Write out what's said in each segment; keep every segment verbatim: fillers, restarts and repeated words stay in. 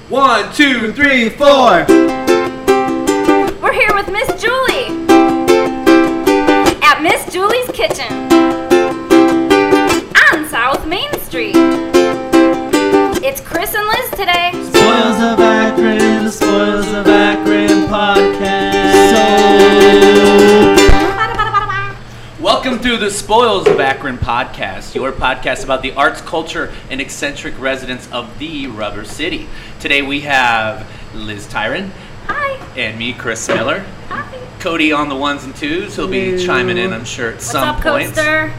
One, two, three, four. We're here with Miss Julie at Miss Julie's Kitchen on South Main Street. It's Chris and Liz today. Spoils of Akron, the Spoils of Akron podcast. Welcome to the Spoils of Akron podcast, your podcast about the arts, culture, and eccentric residents of the Rubber City. Today we have Liz Tyron. Hi. And me, Chris Miller. Hi. Cody on the ones and twos. He'll be Hello. chiming in, I'm sure, at What's some up, point. Coaster?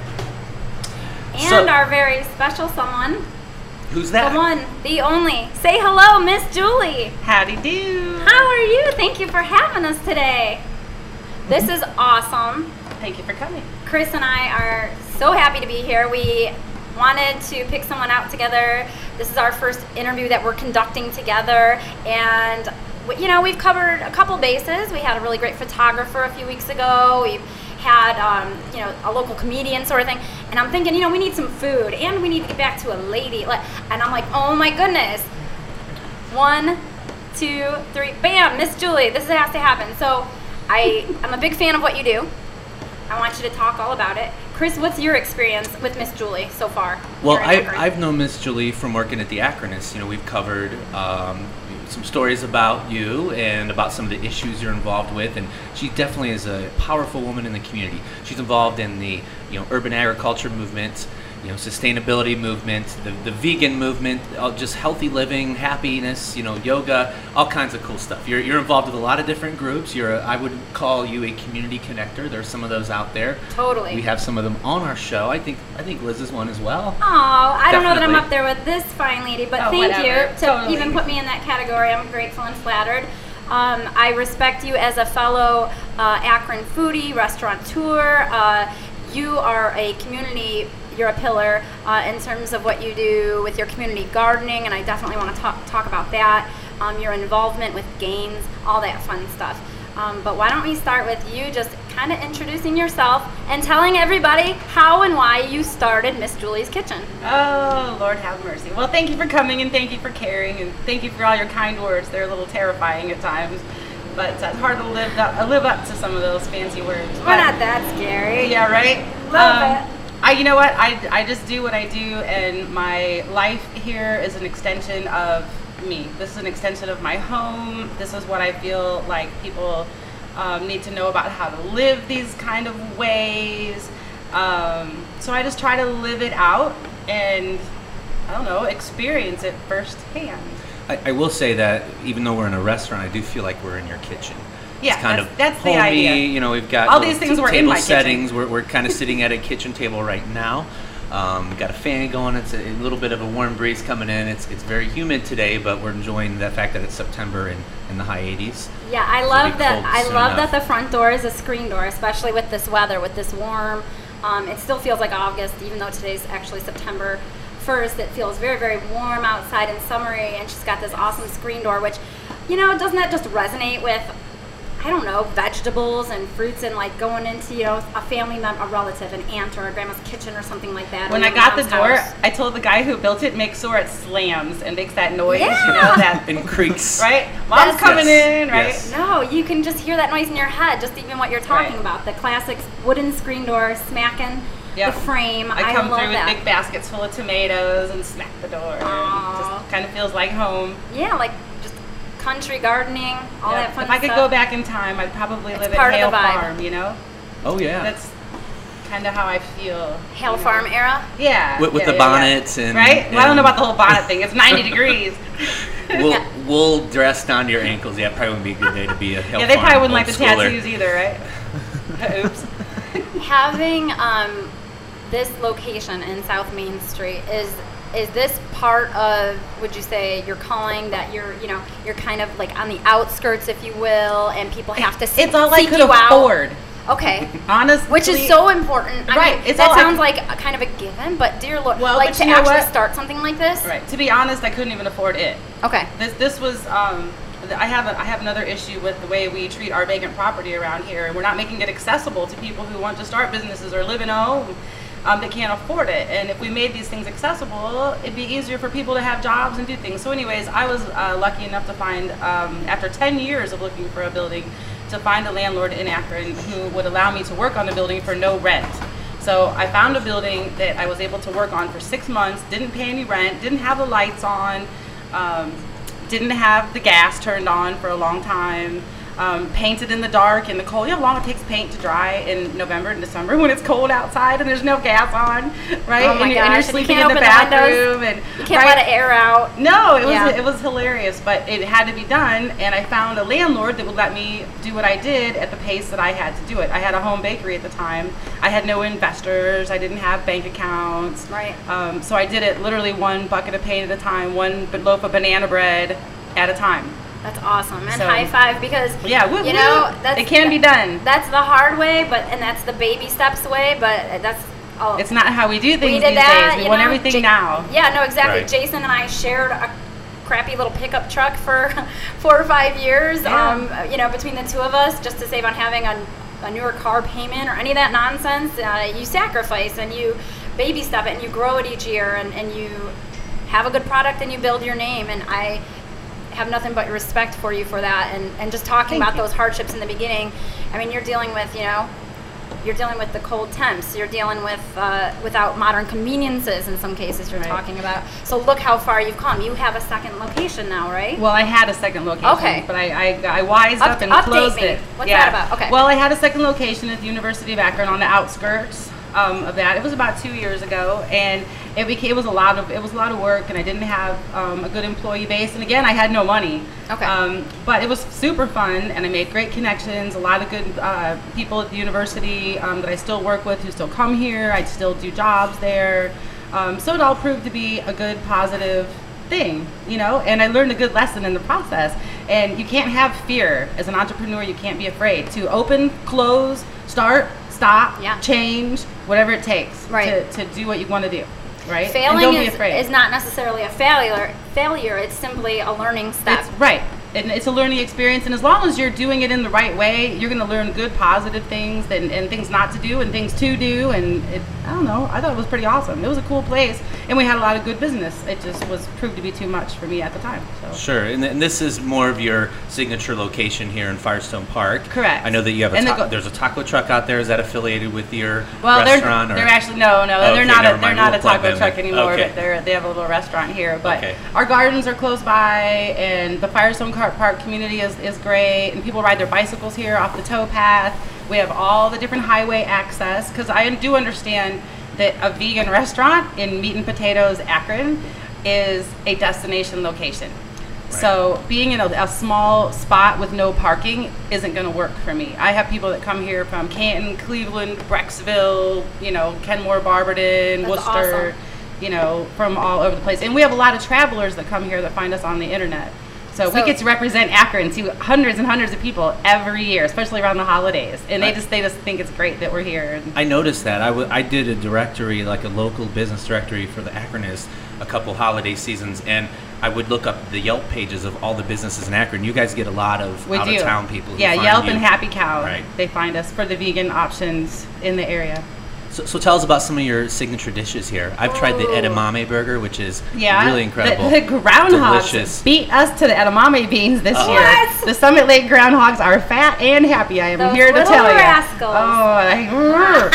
And So- our very special someone, Who's the that? one, the only. Say hello, Miss Julie. Howdy do. How are you? Thank you for having us today. This is awesome. Thank you for coming. Chris and I are so happy to be here. We wanted to pick someone out together. This is our first interview that we're conducting together, and you know, we've covered a couple bases. We had a really great photographer a few weeks ago. We've had um, you know, a local comedian sort of thing, and I'm thinking, you know, we need some food, and we need to get back to a lady. And I'm like, oh my goodness, one, two, three, bam, Miss Julie. This has to happen. So I I'm a big fan of what you do. I want you to talk all about it. Chris, what's your experience with Miss Julie so far? Well, here in I, Akron? I've known Miss Julie from working at the Acronist. You know, we've covered um, some stories about you and about some of the issues you're involved with, and she definitely is a powerful woman in the community. She's involved in the, you know, urban agriculture movement, you know, sustainability movement, the, the vegan movement, uh, just healthy living, happiness, you know, yoga, all kinds of cool stuff. You're, you're involved with a lot of different groups. You're, a, I would call you a community connector. There's some of those out there. Totally. We have some of them on our show. I think I think Liz is one as well. Oh, I don't know that I'm Definitely. up there with this fine lady, but Oh, thank whatever. you to Totally. even put me in that category. I'm grateful and flattered. Um, I respect you as a fellow uh, Akron foodie, restaurateur. Uh, you are a community, you're a pillar uh, in terms of what you do with your community gardening, and I definitely want to talk, talk about that. Um, your involvement with Gaines, all that fun stuff. Um, but why don't we start with you just kind of introducing yourself and telling everybody how and why you started Miss Julie's Kitchen. Oh, Lord have mercy. Well, thank you for coming, and thank you for caring, and thank you for all your kind words. They're a little terrifying at times, but it's hard to live up, live up to some of those fancy words. We're But- not that scary. Yeah, right? Love it. I, you know what? I, I just do what I do, and my life here is an extension of me. This is an extension of my home. This is what I feel like people um, need to know about how to live these kind of ways. Um, so I just try to live it out and, I don't know, experience it firsthand. I, I will say that even though we're in a restaurant, I do feel like we're in your kitchen. Yeah, it's kind that's- of that's the homey. idea. You know, we've got All little these things t- were in table my kitchen. settings. We're we're kind of sitting at a kitchen table right now. Um, we've got a fan going. It's a, a little bit of a warm breeze coming in. It's it's very humid today, but we're enjoying the fact that it's September and in the high eighties. Yeah, I It'll love be that. cold I soon love enough. that the front door is a screen door, especially with this weather, with this warm. Um, it still feels like August, even though today's actually September first. It feels very, very warm outside and summery, and she's got this awesome screen door, which, you know, doesn't that just resonate with, I don't know, vegetables and fruits, and like going into, you know, a family member, a relative, an aunt or a grandma's kitchen or something like that. When or I your got the mom's door, house. I told the guy who built it, make sure it slams and makes that noise, Yeah. you know, that, And creaks. right? Mom's That's- coming Yes, in, right? yes. No, you can just hear that noise in your head, just even what you're talking Right. about. The classic wooden screen door smacking Yep. the frame. I come love through that. with big baskets full of tomatoes and smack the door. and Aw. Just kind of feels like home. Yeah, like just country gardening, all Yeah. that fun If I could stuff. go back in time, I'd probably It's live part at of Hale the vibe. Farm, you know? Oh yeah. That's kind of how I feel. Hale you know? Farm era. Yeah. With- with yeah, the yeah, yeah. bonnets and- Right? Well, I don't know and- about the whole bonnet thing. It's ninety degrees. wool, Yeah. wool dressed down to your ankles. Yeah, probably wouldn't be a good day to be a Hale Yeah, they Farm probably wouldn't like old the schooler. tattoos either, right? Oops. Having um, this location in South Main Street, is is this part of, would you say, your calling, that you're, you know, you're kind of like on the outskirts, if you will, and people have to see, It's all I seek could you out? afford. Okay. Honestly. Which is so important. I Right, mean, it's that all I sounds can- like a kind of a given, but dear Lord, Well, like but to you know actually what? start something like this. Right. To be honest, I couldn't even afford it. Okay. This this was um I have a, I have another issue with the way we treat our vacant property around here, and we're not making it accessible to people who want to start businesses or live in a home. um, that can't afford it. And if we made these things accessible, it'd be easier for people to have jobs and do things. So anyways, I was uh, lucky enough to find, um, after ten years of looking for a building, to find a landlord in Akron who would allow me to work on the building for no rent. So I found a building that I was able to work on for six months, didn't pay any rent, didn't have the lights on, um, didn't have the gas turned on for a long time, um, painted in the dark, in the cold. You know how long it takes paint to dry in November and December when it's cold outside and there's no gas on, right? Oh my and, you're, and you're gosh, and you sleeping can't in the open the bathroom. windows. and You can't right? let it air out. No, it was Yeah. it was hilarious, but it had to be done, and I found a landlord that would let me do what I did at the pace that I had to do it. I had a home bakery at the time. I had no investors. I didn't have bank accounts. Right. Um, so I did it literally one bucket of paint at a time, one b- loaf of banana bread at a time. That's awesome. And So- high five, because Yeah, woo, you know woo. that's It can be done. That's the hard way, but and that's the baby steps way. But that's all. It's not how we do things we did these that. days. We you want know, everything Ja- now. Yeah, no, exactly. Right. Jason and I shared a crappy little pickup truck for four or five years. Yeah. Um, you know, between the two of us, just to save on having a, a newer car payment or any of that nonsense. Uh, you sacrifice and you baby step it and you grow it each year, and, and you have a good product and you build your name. And I have nothing but respect for you for that, and, and just talking Thank about you. those hardships in the beginning. I mean, you're dealing with, you know, you're dealing with the cold temps. You're dealing with uh, without modern conveniences in some cases. You're Right. talking about. So look how far you've come. You have a second location now, right? Well, I had a second location, Okay. but I, I, I wised Up- up and update closed me. it. What's that about? Okay. Well, I had a second location at the University of Akron on the outskirts um, of that. It was about two years ago, and it became it was a lot of it was a lot of work, and I didn't have um, a good employee base, and again, I had no money. Okay. Um, but it was super fun, and I made great connections. A lot of good uh, people at the university um, that I still work with who still come here. I still do jobs there. Um, so it all proved to be a good, positive thing, you know, and I learned a good lesson in the process. And you can't have fear as an entrepreneur. You can't be afraid to open, close, start, stop, Yeah. change, whatever it takes Right. to, to do what you want to do, right? and Failing don't be is, afraid. is not necessarily a failure. Failure. It's simply a learning step. It's right. And it's a learning experience, and as long as you're doing it in the right way, you're going to learn good, positive things, and, and things not to do, and things to do. And it, I don't know. I thought it was pretty awesome. It was a cool place, and we had a lot of good business. It just was proved to be too much for me at the time. So. Sure, and, th- and this is more of your signature location here in Firestone Park. Correct. I know that you have a And the ta- go- there's a taco truck out there. Is that affiliated with your Well, they're restaurant? they're or? actually no, no, Okay, they're not never a they're mind. not We'll a plug taco them truck in. anymore, Okay. but they're they have a little restaurant here. But Okay. our gardens are close by, and the Firestone Car- Park community is, is great, and people ride their bicycles here off the towpath. We have all the different highway access, because I do understand that a vegan restaurant in Meat and Potatoes, Akron, is a destination location. So being in a, a small spot with no parking isn't going to work for me. I have people that come here from Canton, Cleveland, Brecksville, you know, Kenmore, Barberton, That's Worcester, awesome. you know, from all over the place. And we have a lot of travelers that come here that find us on the internet. So, we So- get to represent Akron to hundreds and hundreds of people every year, especially around the holidays. And they I- just they just think it's great that we're here. And I noticed that. I, w- I did a directory, like a local business directory for the Akronists a couple holiday seasons, and I would look up the Yelp pages of all the businesses in Akron. You guys get a lot of we do. out-of-town people who Yeah, find Yelp you. and Happy Cow. Right. They find us for the vegan options in the area. So, so tell us about some of your signature dishes here. I've tried the Ooh. edamame burger, which is Yeah, really incredible. The, the groundhogs Delicious. beat us to the edamame beans this Uh-oh. year. What? The Summit Lake groundhogs are fat and happy. I am Those here to little tell rascals. you. Oh,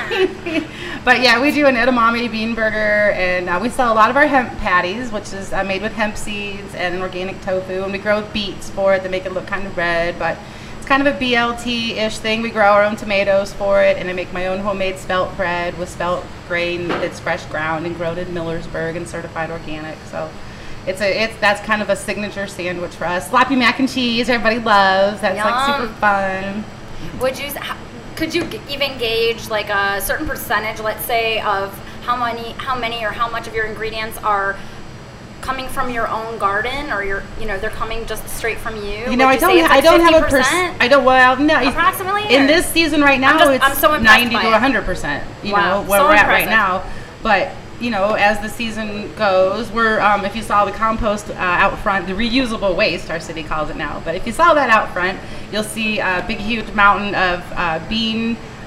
I, but yeah, we do an edamame bean burger, and uh, we sell a lot of our hemp patties, which is uh, made with hemp seeds and organic tofu, and we grow beets for it to make it look kind of red, but. It's kind of a B L T-ish thing. We grow our own tomatoes for it, and I make my own homemade spelt bread with spelt grain that's fresh ground and grown in Millersburg and certified organic. So it's a it's that's kind of a signature sandwich for us. Sloppy mac and cheese, everybody loves. That's like Yum. super fun. Would you? h- Could you g- even gauge like a certain percentage, let's say, of how many, how many, or how much of your ingredients are coming from your own garden, or your, you know, they're coming just straight from you? You know, Would I don't say it's I like don't have a fifty percent. percent? I don't well no Approximately, in or- this season right now just- it's I'm so impressed ninety by to it. one hundred percent. You Wow, know where so we're at right impressive. now, but. You know, as the season goes, we're um, if you saw the compost uh, out front, the reusable waste, our city calls it now. But if you saw that out front, you'll see a big, huge mountain of uh, bean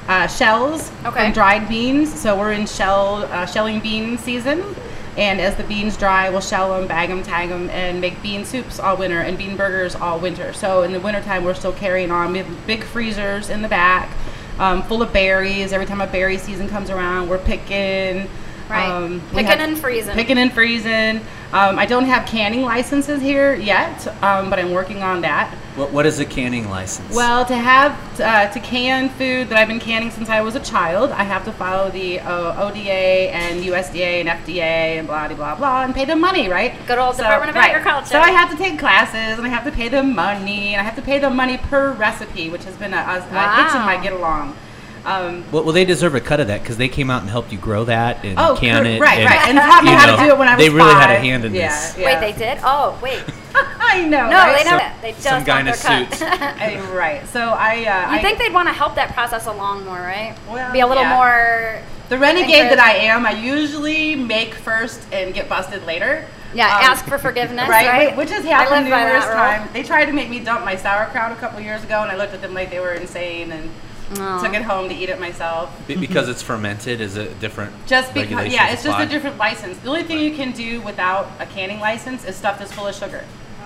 uh, shells Okay. from dried beans. So we're in shell uh, shelling bean season. And as the beans dry, we'll shell them, bag them, tag them, and make bean soups all winter and bean burgers all winter. So in the wintertime, we're still carrying on. We have big freezers in the back um, full of berries. Every time a berry season comes around, we're picking. Right. Um, we Picking have- and freezing. Picking and freezing. Um, I don't have canning licenses here yet, um, but I'm working on that. What, what is a canning license? Well, to have uh, to can food that I've been canning since I was a child, I have to follow the uh, O D A and U S D A and F D A and blah, blah, blah, blah, and pay them money, right? Good old Department of right. Agriculture. So I have to take classes, and I have to pay them money, and I have to pay them money per recipe, which has been a, a, Wow. a itch in my get along. Um, well, well, they deserve a cut of that because they came out and helped you grow that and oh, can cor- it. right, and, right, and taught me you how know, to do it when I was They really had a five. hand in yeah, this. Yeah. Wait, they did? Oh, wait. I know. No, right? they So- don't. They just some guy in a undercut. suit. I, right. So I. Uh, You I, think they'd want to help that process along more, right? Well, Be a little yeah. more. The renegade that I encouraging. am, I usually make first and get busted later. Yeah, Um, ask for forgiveness, right? right? Which has I happened live by that numerous rule. times. They tried to make me dump my sauerkraut a couple years ago, and I looked at them like they were insane and Oh. took it home to eat it myself. Be- because it's fermented, is it different? Just because, regulations yeah, it's just apply? a different license. The only thing you can do without a canning license is stuff that's full of sugar,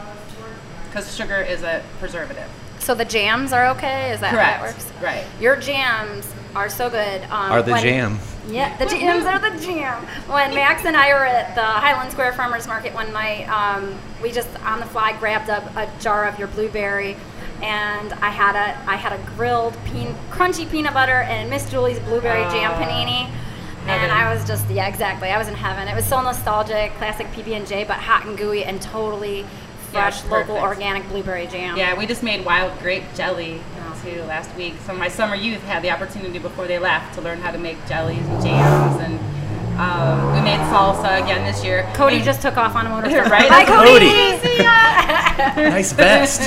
because sugar is a preservative. So the jams are okay? Is that Correct. how that works? Right. Your jams are so good. Um, Are the when- jam. Yeah, the jams are the jam. When Max and I were at the Highland Square Farmers Market one night, um, we just on the fly grabbed up a jar of your blueberry, and I had a I had a grilled peen, crunchy peanut butter and Miss Julie's blueberry jam Oh, panini. heaven. And I was just, yeah, exactly. I was in heaven. It was so nostalgic, classic P B and J, but hot and gooey and totally fresh, Yeah, local, perfect. organic blueberry jam. Yeah, we just made wild grape jelly too last week. So my summer youth had the opportunity before they left to learn how to make jellies and jams, and um, we made salsa again this year. Cody And- just took off on a motorcycle. Right? Bye, Cody. Cody. See ya. Nice vest.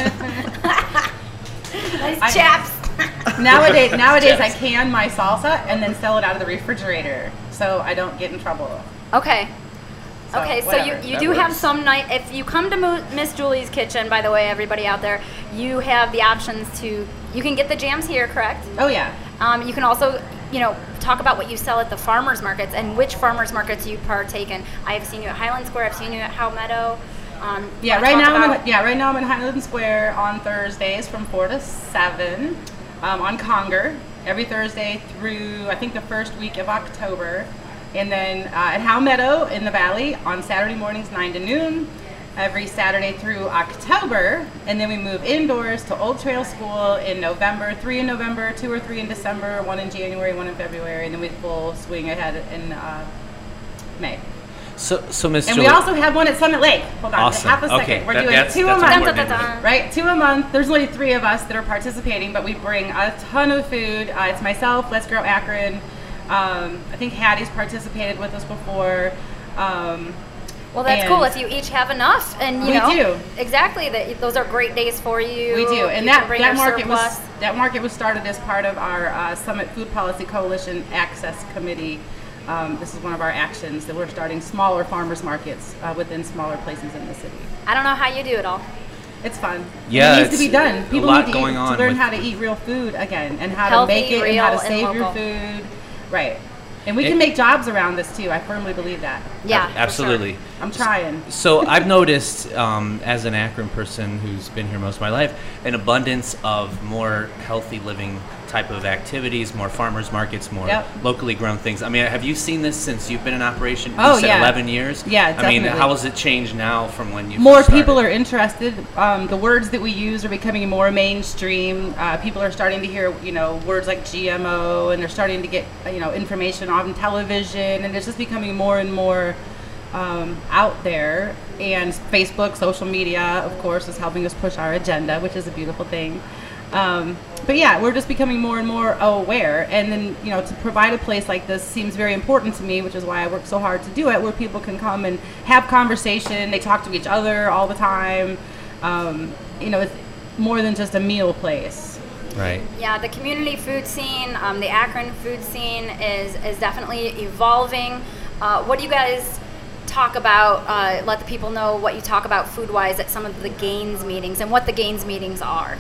Nice I- chaps. nowadays, nowadays I Yes. can my salsa and then sell it out of the refrigerator, so I don't get in trouble. Okay. So, Okay, so whatever. you, you That do have works. some night. If you come to Mo- Miss Julie's Kitchen, by the way, everybody out there, you have the options to. You can get the jams here, correct? Oh yeah. Um, you can also, you know, talk about what you sell at the farmers markets and which farmers markets you partake in. I have seen you at Highland Square. I've seen you at Howe Meadow. Um, you Yeah, wanna right talk now I'm about- in, yeah, right now I'm in Highland Square on Thursdays from four to seven, um, on Conger every Thursday through I think the first week of October, and then uh, at Howe Meadow in the Valley on Saturday mornings nine to noon, every Saturday through October, and then we move indoors to Old Trail School in November, three in November, two or three in December, one in January, one in February, and then we full swing ahead in uh, May. So, so Miss And Julie. we also have one at Summit Lake. Hold on, Awesome. half a second. Okay, We're that- doing that's- two that's a month. important. Dun, dun, dun, dun. Right, two a month. There's only three of us that are participating, but we bring a ton of food. Uh, it's myself, Let's Grow Akron. Um, I think Hattie's participated with us before. Um, Well, that's and cool if you each have enough, and you We know, do. exactly. That those are great days for you. we do, and You that can bring that your market surplus. was that market was started as part of our uh, Summit Food Policy Coalition Access Committee. Um, this is one of our actions that we're starting smaller farmers markets uh, within smaller places in the city. I don't know how you do it all. It's fun. Yeah, it needs to be it's done. a People lot need to, going eat, on to learn with- how to eat real food again, and how Healthy, to make it, and how to real, and save your local. food. Right. And we It- can make jobs around this too. I firmly believe that. Yeah, Ab- for absolutely. sure. I'm trying. So I've noticed, um, as an Akron person who's been here most of my life, an abundance of more healthy living type of activities, more farmers markets, more Yep. locally grown things. I mean, have you seen this since you've been in operation? Oh, you said yeah. eleven years. Yeah, I mean, definitely. how has it changed now from when you More first people started? are interested. Um, the words that we use are becoming more mainstream. Uh, people are starting to hear, you know, words like G M O, and they're starting to get, you know, information on television, and it's just becoming more and more um, out there. And Facebook, social media, of course, is helping us push our agenda, which is a beautiful thing. Um, but yeah, we're just becoming more and more aware. And then, you know, to provide a place like this seems very important to me, which is why I work so hard to do it, where people can come and have conversation. They talk to each other all the time. Um, you know, it's more than just a meal place. Right. Yeah, the community food scene, um, the Akron food scene is is definitely evolving. Uh, what do you guys talk about? Uh, let the people know what you talk about food-wise at some of the Gaines meetings and what the Gaines meetings are.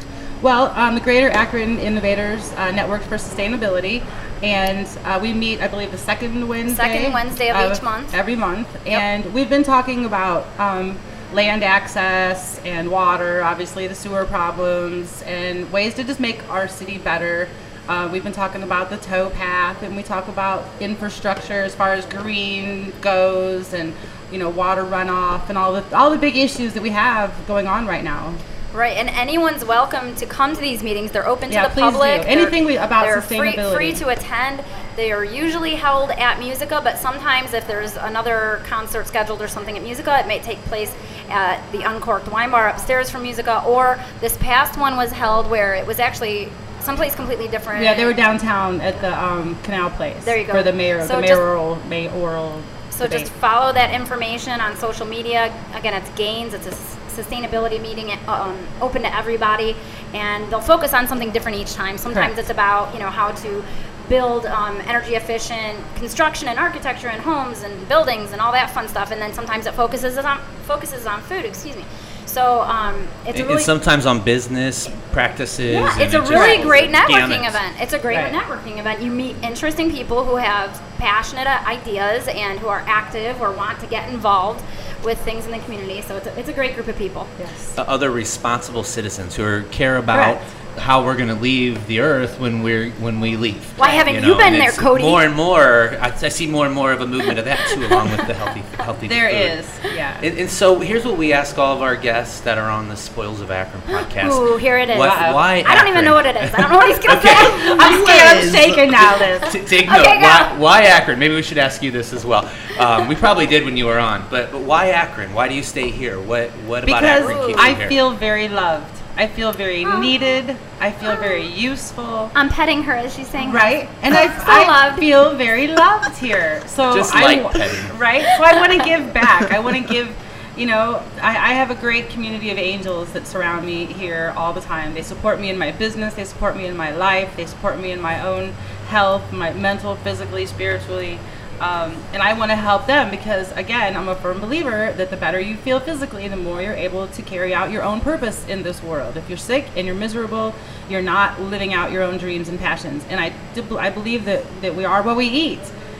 Well, um, the Greater Akron Innovators uh, Network for Sustainability, and uh, we meet, I believe, the second Wednesday. Second Wednesday of each month. Every month, Yep. and we've been talking about um, land access and water, obviously the sewer problems, and ways to just make our city better. Uh, we've been talking about the tow path, and we talk about infrastructure as far as green goes, and you know, water runoff, and all the all the big issues that we have going on right now. Right, and anyone's welcome to come to these meetings. They're open to Yeah, the please public. do. Anything we- about they're sustainability. Free, free to attend. They are usually held at Musica, but sometimes if there's another concert scheduled or something at Musica, it may take place at the Uncorked Wine Bar upstairs from Musica. Or this past one was held where it was actually someplace completely different. Yeah, they were downtown at the um, Canal Place. There you go. For the mayor, So the just- mayoral, mayoral. So debate. just follow that information on social media. Again, it's Gaines. It's a s- sustainability meeting, um, open to everybody, and they'll focus on something different each time. Sometimes Correct. it's about, you know, how to build um, energy efficient construction and architecture and homes and buildings and all that fun stuff. And then sometimes it focuses on focuses on food. Excuse me. So um, it's a And, really and sometimes on business practices. yeah, and it's a just really great networking gamut. event. It's a great Right. networking event. You meet interesting people who have passionate ideas and who are active or want to get involved with things in the community. So it's a, it's a great group of people. Yes. Uh, Other responsible citizens who are, care about Correct. how we're going to leave the earth when we're when we leave. Why haven't you been and there, it's Cody? More and more, I, I see more and more of a movement of that too, along with the healthy healthy. There food. is, yeah. And, and so here's what we ask all of our guests that are on the Spoils of Akron podcast. Ooh, here it is. What, Uh-oh. why I don't even Akron? know what it is. I don't know what he's going to Okay. say. I'm scared. I'm shaking now, Liz. T- take Okay, note. go. Why, why Akron? Maybe we should ask you this as well. Um, we probably did when you were on, but, but why Akron? Why do you stay here? What what about Because Akron keeps you I here? feel very loved. I feel very Oh. needed. I feel very useful. I'm petting her as she's saying Right, and So I, I loved. feel very loved here. So Just I, like wa- petting. right. So I want to give back. I want to give. You know, I, I have a great community of angels that surround me here all the time. They support me in my business. They support me in my life. They support me in my own health, my mental, physically, spiritually. Um, and I want to help them because, again, I'm a firm believer that the better you feel physically, the more you're able to carry out your own purpose in this world. If you're sick and you're miserable, you're not living out your own dreams and passions. And I, do- I believe that, that we are what we eat.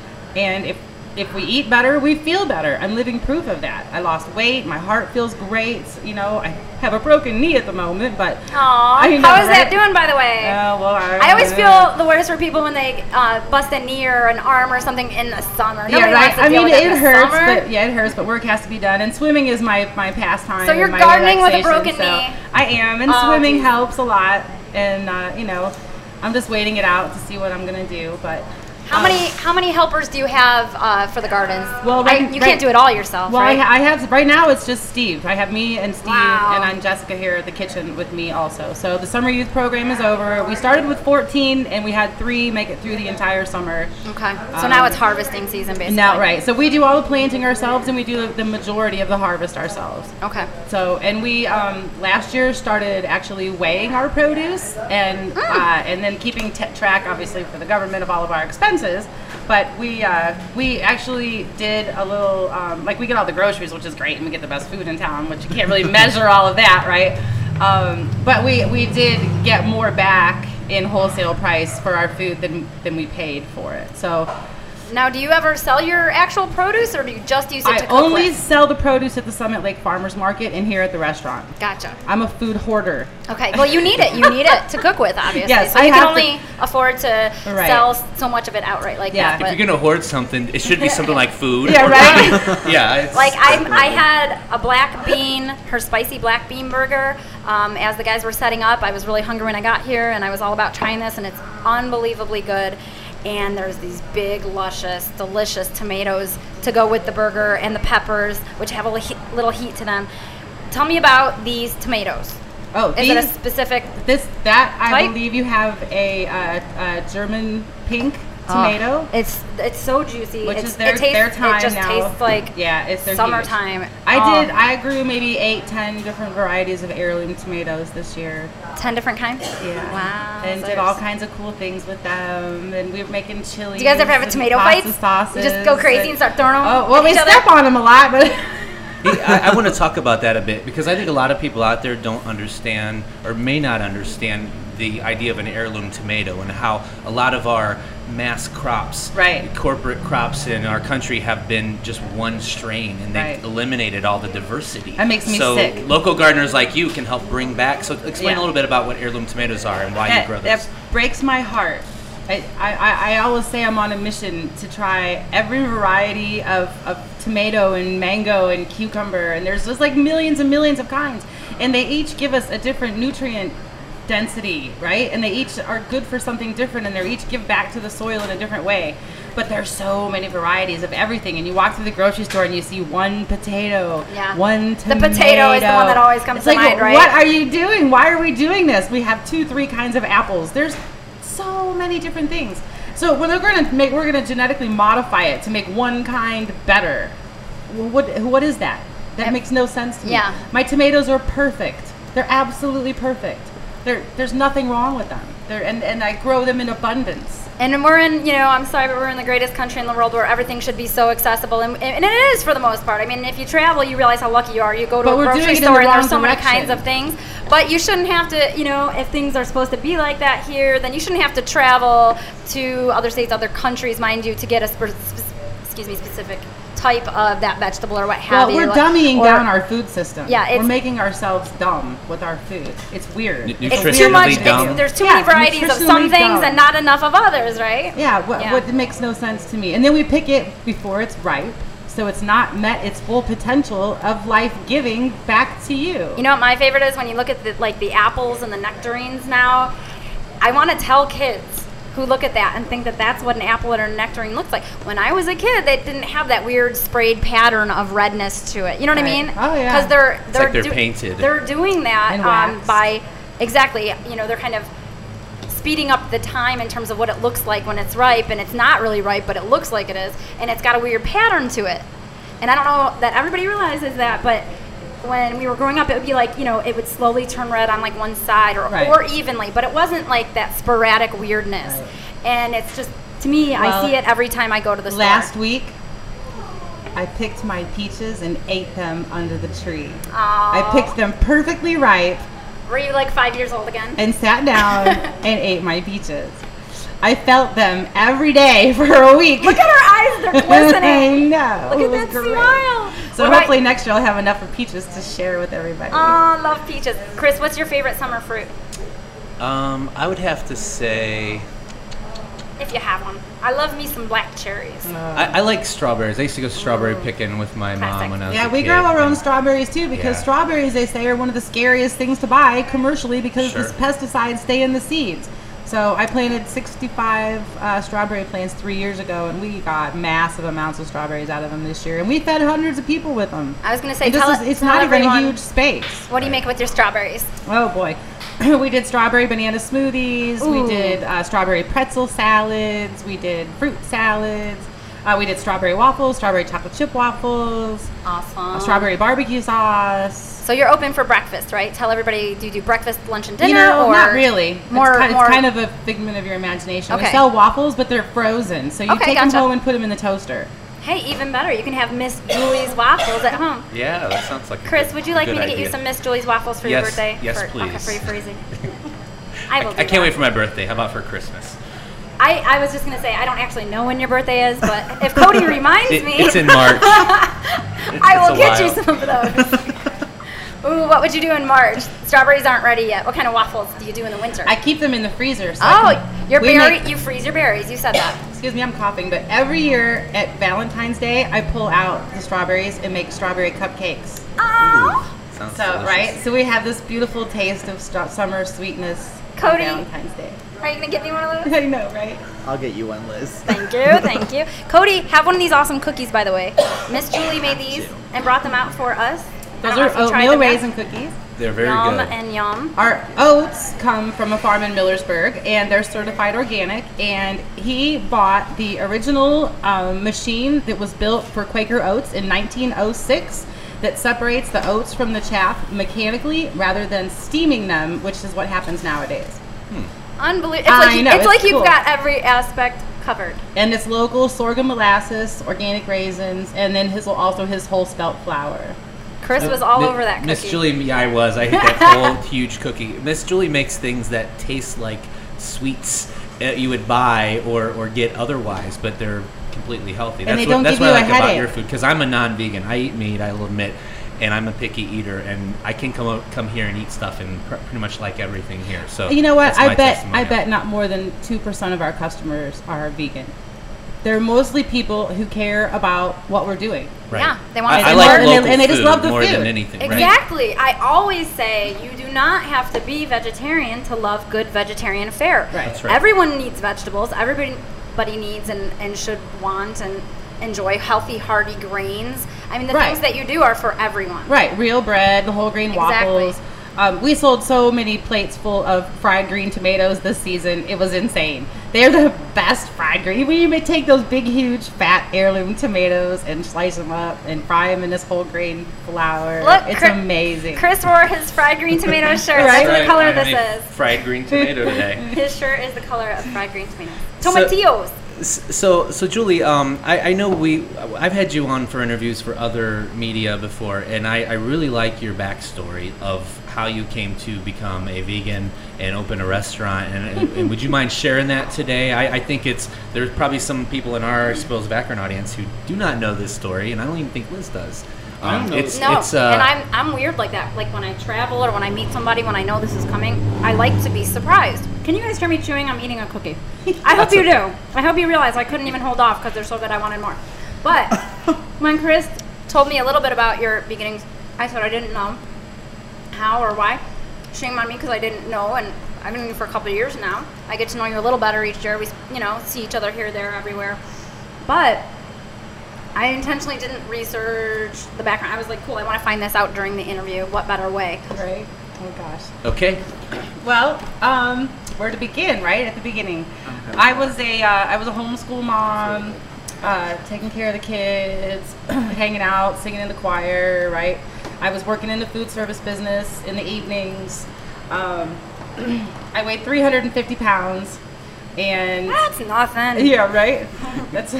And if if we eat better, we feel better. I'm living proof of that. I lost weight. My heart feels great. You know, I have a broken knee at the moment, but Aw, I know, how is that right? doing, by the way? Uh, well, I, I always feel the worst for people when they uh, bust a knee or an arm or something in the summer. Nobody Yeah, right. wants to I deal mean, with that it in the hurts, summer. but yeah, it hurts. But work has to be done, and swimming is my my pastime. So you're and my gardening with a relaxation, broken so knee. I am, and Oh, swimming geez. helps a lot. And uh, you know, I'm just waiting it out to see what I'm gonna do. But How um, many how many helpers do you have uh, for the gardens? Well, I, right- you right- can't do it all yourself, Well, right? I, I have right now. It's just Steve. I have me and Steve, Wow. and I'm Jessica here at the kitchen with me also. So the summer youth program is over. We started with fourteen, and we had three make it through the entire summer. okay, so um, now it's harvesting season, basically. Now, right. So we do all the planting ourselves, and we do the majority of the harvest ourselves. Okay. So, and we um, last year started actually weighing our produce, and Mm. uh, and then keeping t- track, obviously, for the government of all of our expenses. But we uh, we actually did a little um, like we get all the groceries, which is great, and we get the best food in town, which you can't really measure all of that, right? Um, but we we did get more back in wholesale price for our food than than we paid for it. So. Now, do you ever sell your actual produce, or do you just use it I to cook only with? sell the produce at the Summit Lake Farmers Market and here at the restaurant. Gotcha. I'm a food hoarder. Okay. Well, you need it. You need it to cook with, obviously. Yes, so I you can have only afford to Right. sell so much of it outright like Yeah. that. If But If you're gonna hoard something, it should be something like food. Yeah, or- right? yeah. It's, like I, I had a black bean, her spicy black bean burger. Um, as the guys were setting up, I was really hungry when I got here, and I was all about trying this, and it's unbelievably good. And there's these big, luscious, delicious tomatoes to go with the burger, and the peppers, which have a li- heat- little heat to them. Tell me about these tomatoes. Oh, Is these, it a specific? this that I type? believe you have a, uh, a German pink tomato. Oh, it's it's so juicy. Which it's, is their- it tastes, their time It just now. tastes like Yeah, it's their summertime. I Oh, did. I grew maybe eight, ten different varieties of heirloom tomatoes this year. ten different kinds. Yeah. Wow. And So did you're- all kinds of cool things with them. And we were making chili. Do you guys ever have a tomato fight? Sauces You just go crazy and start throwing them Oh well, at we each other? step on them a lot, but I, I want to talk about that a bit because I think a lot of people out there don't understand or may not understand the idea of an heirloom tomato and how a lot of our mass crops, right. corporate crops in our country have been just one strain and they've right. eliminated all the diversity. That makes me so sick. So local gardeners like you can help bring back. So explain yeah. a little bit about what heirloom tomatoes are and why that, you grow those. That breaks my heart. I, I, I always say I'm on a mission to try every variety of, of tomato and mango and cucumber, and there's just like millions and millions of kinds, and they each give us a different nutrient density, right? And they each are good for something different, and they each give back to the soil in a different way. But there's so many varieties of everything, and you walk through the grocery store and you see one potato, yeah. one tomato. The potato is the one that always comes it's to like, mind, right? What are you doing? Why are we doing this? We have two, three kinds of apples. There's so many different things. So we're going to make, we're going to genetically modify it to make one kind better. Well, what what is that? That Yep. makes no sense to me. Yeah. My tomatoes are perfect. They're absolutely perfect. There, there's nothing wrong with them. They're, and, and I grow them in abundance. And we're in, you know, I'm sorry, but we're in the greatest country in the world where everything should be so accessible. And, and it is for the most part. I mean, if you travel, you realize how lucky you are. You go to But a we're grocery doing it in store the and wrong there's so many direction. kinds of things. But you shouldn't have to, you know, if things are supposed to be like that here, then you shouldn't have to travel to other states, other countries, mind you, to get a, spe- spe- excuse me, specific type of that vegetable or what have Well, you. we're dummying Or- down our food system. Yeah, it's- we're making ourselves dumb with our food. It's weird. N- It's nutritionally too much. dumb. It's, there's too Yeah, many varieties of some nutritionally things dumb. and not enough of others, right? Yeah, what, Yeah. what makes no sense to me. And then we pick it before it's ripe, so it's not met its full potential of life giving back to you. You know what my favorite is when you look at the, like the apples and the nectarines now. I want to tell kids who look at that and think that that's what an apple or a nectarine looks like. When I was a kid, they didn't have that weird sprayed pattern of redness to it. You know what Right. I mean? Oh, yeah. Because they're It's they're like they're painted. They're doing that And um, waxed. by exactly. You know, they're kind of speeding up the time in terms of what it looks like when it's ripe, and it's not really ripe, but it looks like it is, and it's got a weird pattern to it. And I don't know that everybody realizes that, but when we were growing up, it would be like, you know, it would slowly turn red on like one side or, Right. or evenly, but it wasn't like that sporadic weirdness. Right. And it's just, to me, Well, I see it every time I go to the store. Last week, I picked my peaches and ate them under the tree. I Aw. picked them perfectly ripe Were you like five years old again? and sat down and ate my peaches. I felt them every day for a week. Look at her eyes, they're I glistening. know. Look it at was that great. smile. So What hopefully about- next year I'll have enough of peaches to share with everybody. Oh, love peaches. Chris, what's your favorite summer fruit? Um, I would have to say If you have one. I love me some black cherries. I, I like strawberries. I used to go strawberry picking with my Classic. mom when I was Yeah, a we kid, grow our own and- strawberries too because Yeah. strawberries, they say, are one of the scariest things to buy commercially because Sure. the pesticides stay in the seeds. So I planted sixty-five uh, strawberry plants three years ago, and we got massive amounts of strawberries out of them this year, and we fed hundreds of people with them. I was going to say, And this tell is, it- it's tell not even a everyone, huge space. What do you make with your strawberries? Oh boy. We did strawberry banana smoothies. Ooh. We did uh, strawberry pretzel salads. We did fruit salads. Uh, we did strawberry waffles, strawberry chocolate chip waffles, Awesome. uh, strawberry barbecue sauce. So you're open for breakfast, right? Tell everybody, do you do breakfast, lunch, and dinner? You know, or not really. More, it's, kind, more. it's kind of a figment of your imagination. We Okay. sell waffles, but they're frozen. So you Okay, take them gotcha. home and put them in the toaster. Hey, even better. You can have Miss Julie's waffles at home. Yeah, that sounds like a Chris, good- would you like good me to get you idea. some Miss Julie's waffles for Yes, your birthday? yes, for, Okay, please. for your freezing. I will. I, Do I can't that. wait for my birthday. How about for Christmas? I, I was just gonna say I don't actually know when your birthday is, but if Cody reminds It- me, it's in March. I will It's a get you while. some of those. Ooh, what would you do in March? Strawberries aren't ready yet. What kind of waffles do you do in the winter? I keep them in the freezer. So I oh, can- your we berry. make- You freeze your berries. You said that. Excuse me, I'm coughing. But every year at Valentine's Day, I pull out the strawberries and make strawberry cupcakes. Oh, Sounds So, delicious. right? So we have this beautiful taste of stra- summer sweetness Cody. on Valentine's Day. are you gonna get me one of those? I know, right? I'll get you one, Liz. Thank you, thank you. Cody, have one of these awesome cookies, by the way. Miss Julie made these and brought them out for us. I Those don't know are if you tried oatmeal them yet. raisin cookies. They're very yum good. and yum. Our oats come from a farm in Millersburg, and they're certified organic. And he bought the original um, machine that was built for Quaker oats in nineteen oh six that separates the oats from the chaff mechanically rather than steaming them, which is what happens nowadays. Unbelievable. It's I like, you- know, it's it's like you've cool. got every aspect covered. And it's local sorghum molasses, organic raisins, and then his also his whole spelt flour. Chris was all Mi- over that cookie. Miss Julie, yeah, I was. I ate that whole huge cookie. Miss Julie makes things that taste like sweets uh, you would buy or, or get otherwise, but they're completely healthy. And That's they what, don't that's give what you I a like about headache. your food, because I'm a non-vegan. I eat meat, I will admit, and I'm a picky eater, and I can come o- come here and eat stuff and pr- pretty much like everything here. So You know what? that's I my bet testimonial. I bet not more than two percent of our customers are vegan. They're mostly people who care about what we're doing. Right. Yeah, they want I, to I see like more. And they- local and they just food love the more food. than anything. Right? Exactly. I always say you do not have to be vegetarian to love good vegetarian fare. Right. That's right. Everyone needs vegetables. Everybody everybody needs and, and should want and enjoy healthy, hearty grains. I mean, the Right. things that you do are for everyone. Right, real bread, the whole grain Exactly. waffles. Um, we sold so many plates full of fried green tomatoes this season. It was insane. They're the best fried green. We may take those big, huge, fat heirloom tomatoes and slice them up and fry them in this whole grain flour. Look, it's Chris- amazing. Chris wore his fried green tomato shirt. Right. That's Right, the color I this made is. fried green tomato today. His shirt is the color of fried green tomatoes. So- Tomatillos. So, so Julie, um, I, I know we, I've had you on for interviews for other media before, and I, I really like your backstory of how you came to become a vegan and open a restaurant. And, and, and would you mind sharing that today? I, I think it's there's probably some people in our Exposed Background audience who do not know this story, and I don't even think Liz does. I don't know it's, No, it's, uh, and I'm I'm weird like that. Like when I travel or when I meet somebody, when I know this is coming, I like to be surprised. Can you guys hear me chewing? I'm eating a cookie. I hope That's you okay. do. I hope you realize I couldn't even hold off because they're so good. I wanted more. But when Chris told me a little bit about your beginnings, I said I didn't know how or why. Shame on me because I didn't know, and I've known you for a couple of years now. I get to know you a little better each year. We, you know, see each other here, there, everywhere. But I intentionally didn't research the background. I was like, cool, I want to find this out during the interview. What better way? Right? Oh, gosh. okay. Well, um, where to begin? Right at the beginning, I was a uh, I was a homeschool mom, uh, taking care of the kids, hanging out, singing in the choir. Right, I was working in the food service business in the evenings. Um, I weighed three hundred fifty pounds, and That's nothing. yeah, right. That's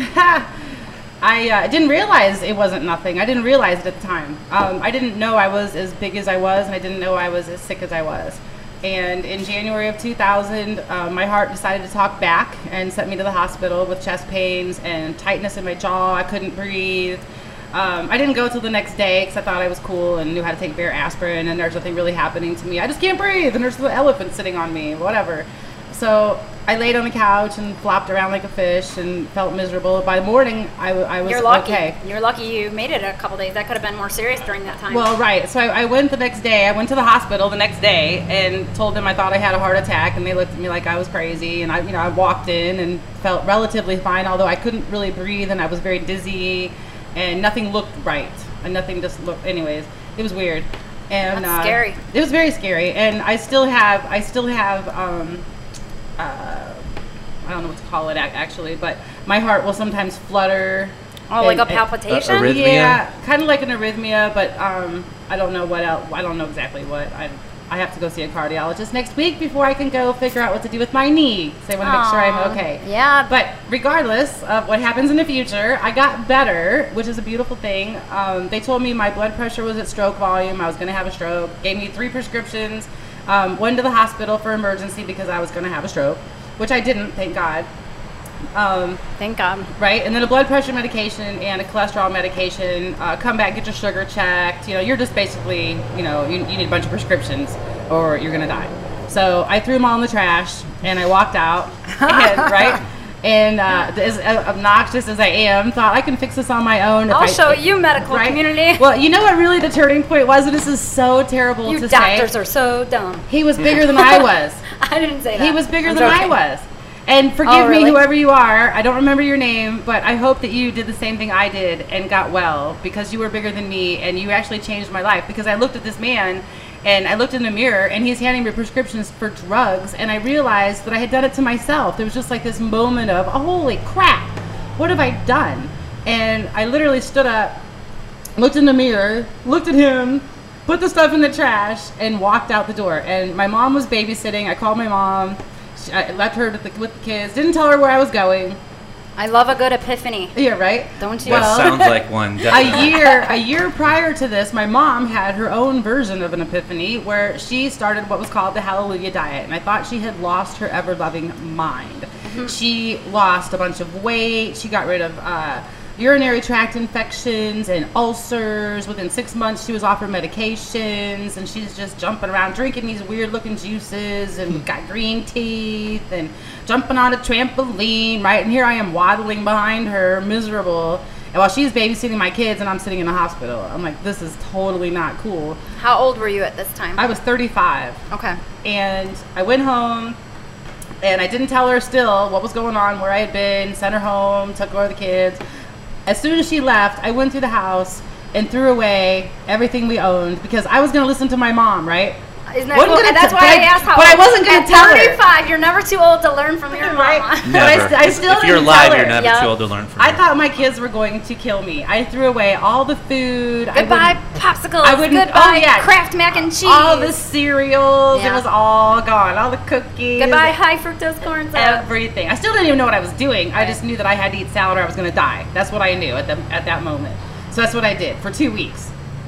I uh, didn't realize it wasn't nothing. I didn't realize it at the time. Um, I didn't know I was as big as I was, and I didn't know I was as sick as I was. And in January of two thousand, um, my heart decided to talk back and sent me to the hospital with chest pains and tightness in my jaw. I couldn't breathe. Um, I didn't go till the next day because I thought I was cool and knew how to take Bayer aspirin, and there's nothing really happening to me. I just can't breathe, and there's the elephant sitting on me, whatever. So I laid on the couch and flopped around like a fish and felt miserable. By the morning, I, w- I was You're lucky. okay. You're lucky you made it a couple days. That could have been more serious during that time. Well, right. So I, I went the next day. I went to the hospital the next day and told them I thought I had a heart attack, and they looked at me like I was crazy. And I, you know, I walked in and felt relatively fine, although I couldn't really breathe and I was very dizzy, and nothing looked right, and nothing just looked. Anyways, it was weird, and That's uh, scary. It was very scary, and I still have, I still have, um, uh, I don't know what to call it ac- actually, but my heart will sometimes flutter. oh, like and- a and- palpitation? a arrhythmia? Yeah, kind of like an arrhythmia, but um, I don't know what else. I don't know exactly what. I I have to go see a cardiologist next week before I can go figure out what to do with my knee. So I want to make sure Aw, I'm okay. Yeah. But regardless of what happens in the future, I got better, which is a beautiful thing. Um, they told me my blood pressure was at stroke volume. I was going to have a stroke. Gave me three prescriptions. Um, went to the hospital for emergency because I was going to have a stroke, which I didn't, thank God. Um, Thank God. right? And then a blood pressure medication and a cholesterol medication. Uh, come back, get your sugar checked. You know, you're just basically, you know, you, you need a bunch of prescriptions or you're gonna die. So I threw them all in the trash and I walked out, and, right? And uh, as obnoxious as I am, thought I can fix this on my own. if I'll I, show you, medical right? community. Well, you know what really the turning point was? And this is so terrible you to doctors say. are so dumb. He was bigger than I was. I didn't say that. He was bigger I'm than I joking. was. And forgive Oh, really? me, whoever you are. I don't remember your name, but I hope that you did the same thing I did and got well, because you were bigger than me and you actually changed my life. Because I looked at this man and I looked in the mirror and he's handing me prescriptions for drugs, and I realized that I had done it to myself. There was just like this moment of, oh, holy crap, what have I done? And I literally stood up, looked in the mirror, looked at him, put the stuff in the trash, and walked out the door. And my mom was babysitting. I called my mom. She- I left her with the, with the kids. Didn't tell her where I was going. I love a good epiphany. Yeah, right? Don't you? That Well- sounds like one. a Definitely. year a year prior to this, my mom had her own version of an epiphany where she started what was called the Hallelujah Diet, and I thought she had lost her ever-loving mind. She lost a bunch of weight. She got rid of uh, urinary tract infections and ulcers. Within six months, she was off her medications, and she's just jumping around drinking these weird-looking juices and got green teeth and jumping on a trampoline, right? And here I am waddling behind her, miserable. And while she's babysitting my kids and I'm sitting in the hospital, I'm like, this is totally not cool. How old were you at this time? I was thirty-five, okay. and I went home, and I didn't tell her still what was going on, where I had been, sent her home, took care of the kids. As soon as she left, I went through the house and threw away everything we owned because I was going to listen to my mom, right? Isn't that Wasn't cool? gonna And that's t- why but I I- asked how but I old. wasn't gonna At tell her. thirty-five, you're never too old to learn from your Right. mama. But I, Never. st- I still if you're didn't alive, tell you're her. never Yeah. too old to learn from I her. thought my kids were going to kill me. I threw away all the food. I Goodbye wouldn't- popsicles. I wouldn't- Goodbye oh, yeah. Kraft mac and cheese. all the cereals. Yeah. It was all gone. All the cookies. Goodbye high fructose corn syrup. Everything. I still didn't even know what I was doing. I just knew that I had to eat salad or I was going to die. That's what I knew at the at that moment. So that's what I did for two weeks.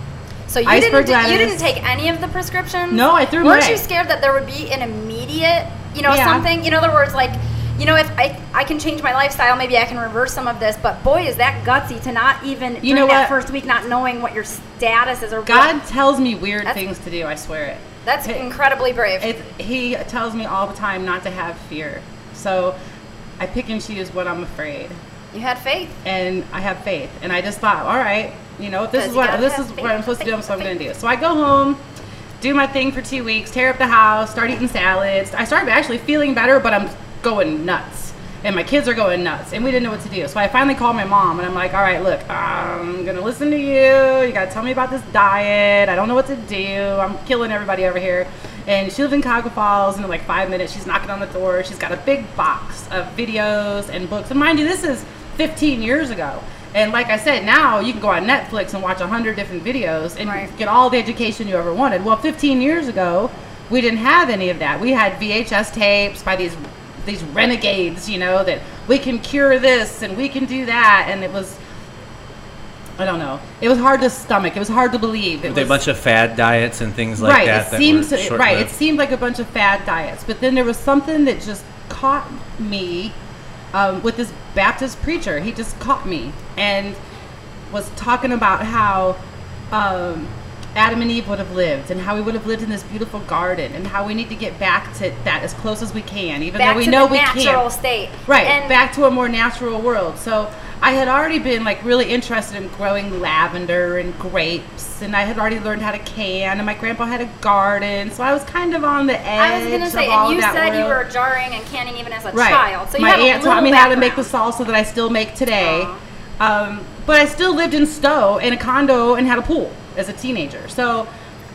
So you Iceberg didn't you lettuce. didn't take any of the prescriptions? No, I threw them Weren't away. you scared that there would be an immediate, you know, Yeah. something? In other words, like, you know, if I I can change my lifestyle, maybe I can reverse some of this. But boy, is that gutsy to not even You during know that what? first week not knowing what your status is or what- God tells me weird That's- things to do. I swear it. That's It- incredibly brave. It, he tells me all the time not to have fear. So I pick and choose what I'm afraid. You had faith. And I have faith. And I just thought, all right, you know, if this Because is you what gotta this have is faith, what I'm supposed to do, faith, that's what I'm faith. gonna do. So I go home, do my thing for two weeks, tear up the house, start eating salads. I started actually feeling better, but I'm going nuts. And my kids are going nuts, and we didn't know what to do. So I finally called my mom, and I'm like, all right, look, I'm gonna listen to you. You gotta tell me about this diet. I don't know what to do. I'm killing everybody over here. And she lives in Cuyahoga Falls, and in like five minutes, she's knocking on the door. She's got a big box of videos and books. And mind you, this is fifteen years ago. And like I said, now you can go on Netflix and watch a hundred different videos and Right. get all the education you ever wanted. Well, fifteen years ago, we didn't have any of that. We had V H S tapes by these these renegades, you know, that we can cure this and we can do that. And it was, I don't know, it was hard to stomach. It was hard to believe. It Were they a was, bunch of fad diets and things like right, that? it that seemed were to, short-lived? right. It seemed like a bunch of fad diets, but then there was something that just caught me um, with this Baptist preacher. He just caught me and was talking about how um, Adam and Eve would have lived, and how we would have lived in this beautiful garden, and how we need to get back to that as close as we can, even Back though we to know the we natural can't. state. Right, And back to a more natural world. So I had already been like really interested in growing lavender and grapes, and I had already learned how to can, and my grandpa had a garden, so I was kind of on the edge I was gonna say, of all and you of that said you world. were jarring and canning even as a Right. child. So you my have a aunt taught little me how to make the background. salsa that I still make today. Um, but I still lived in Stowe in a condo and had a pool as a teenager. So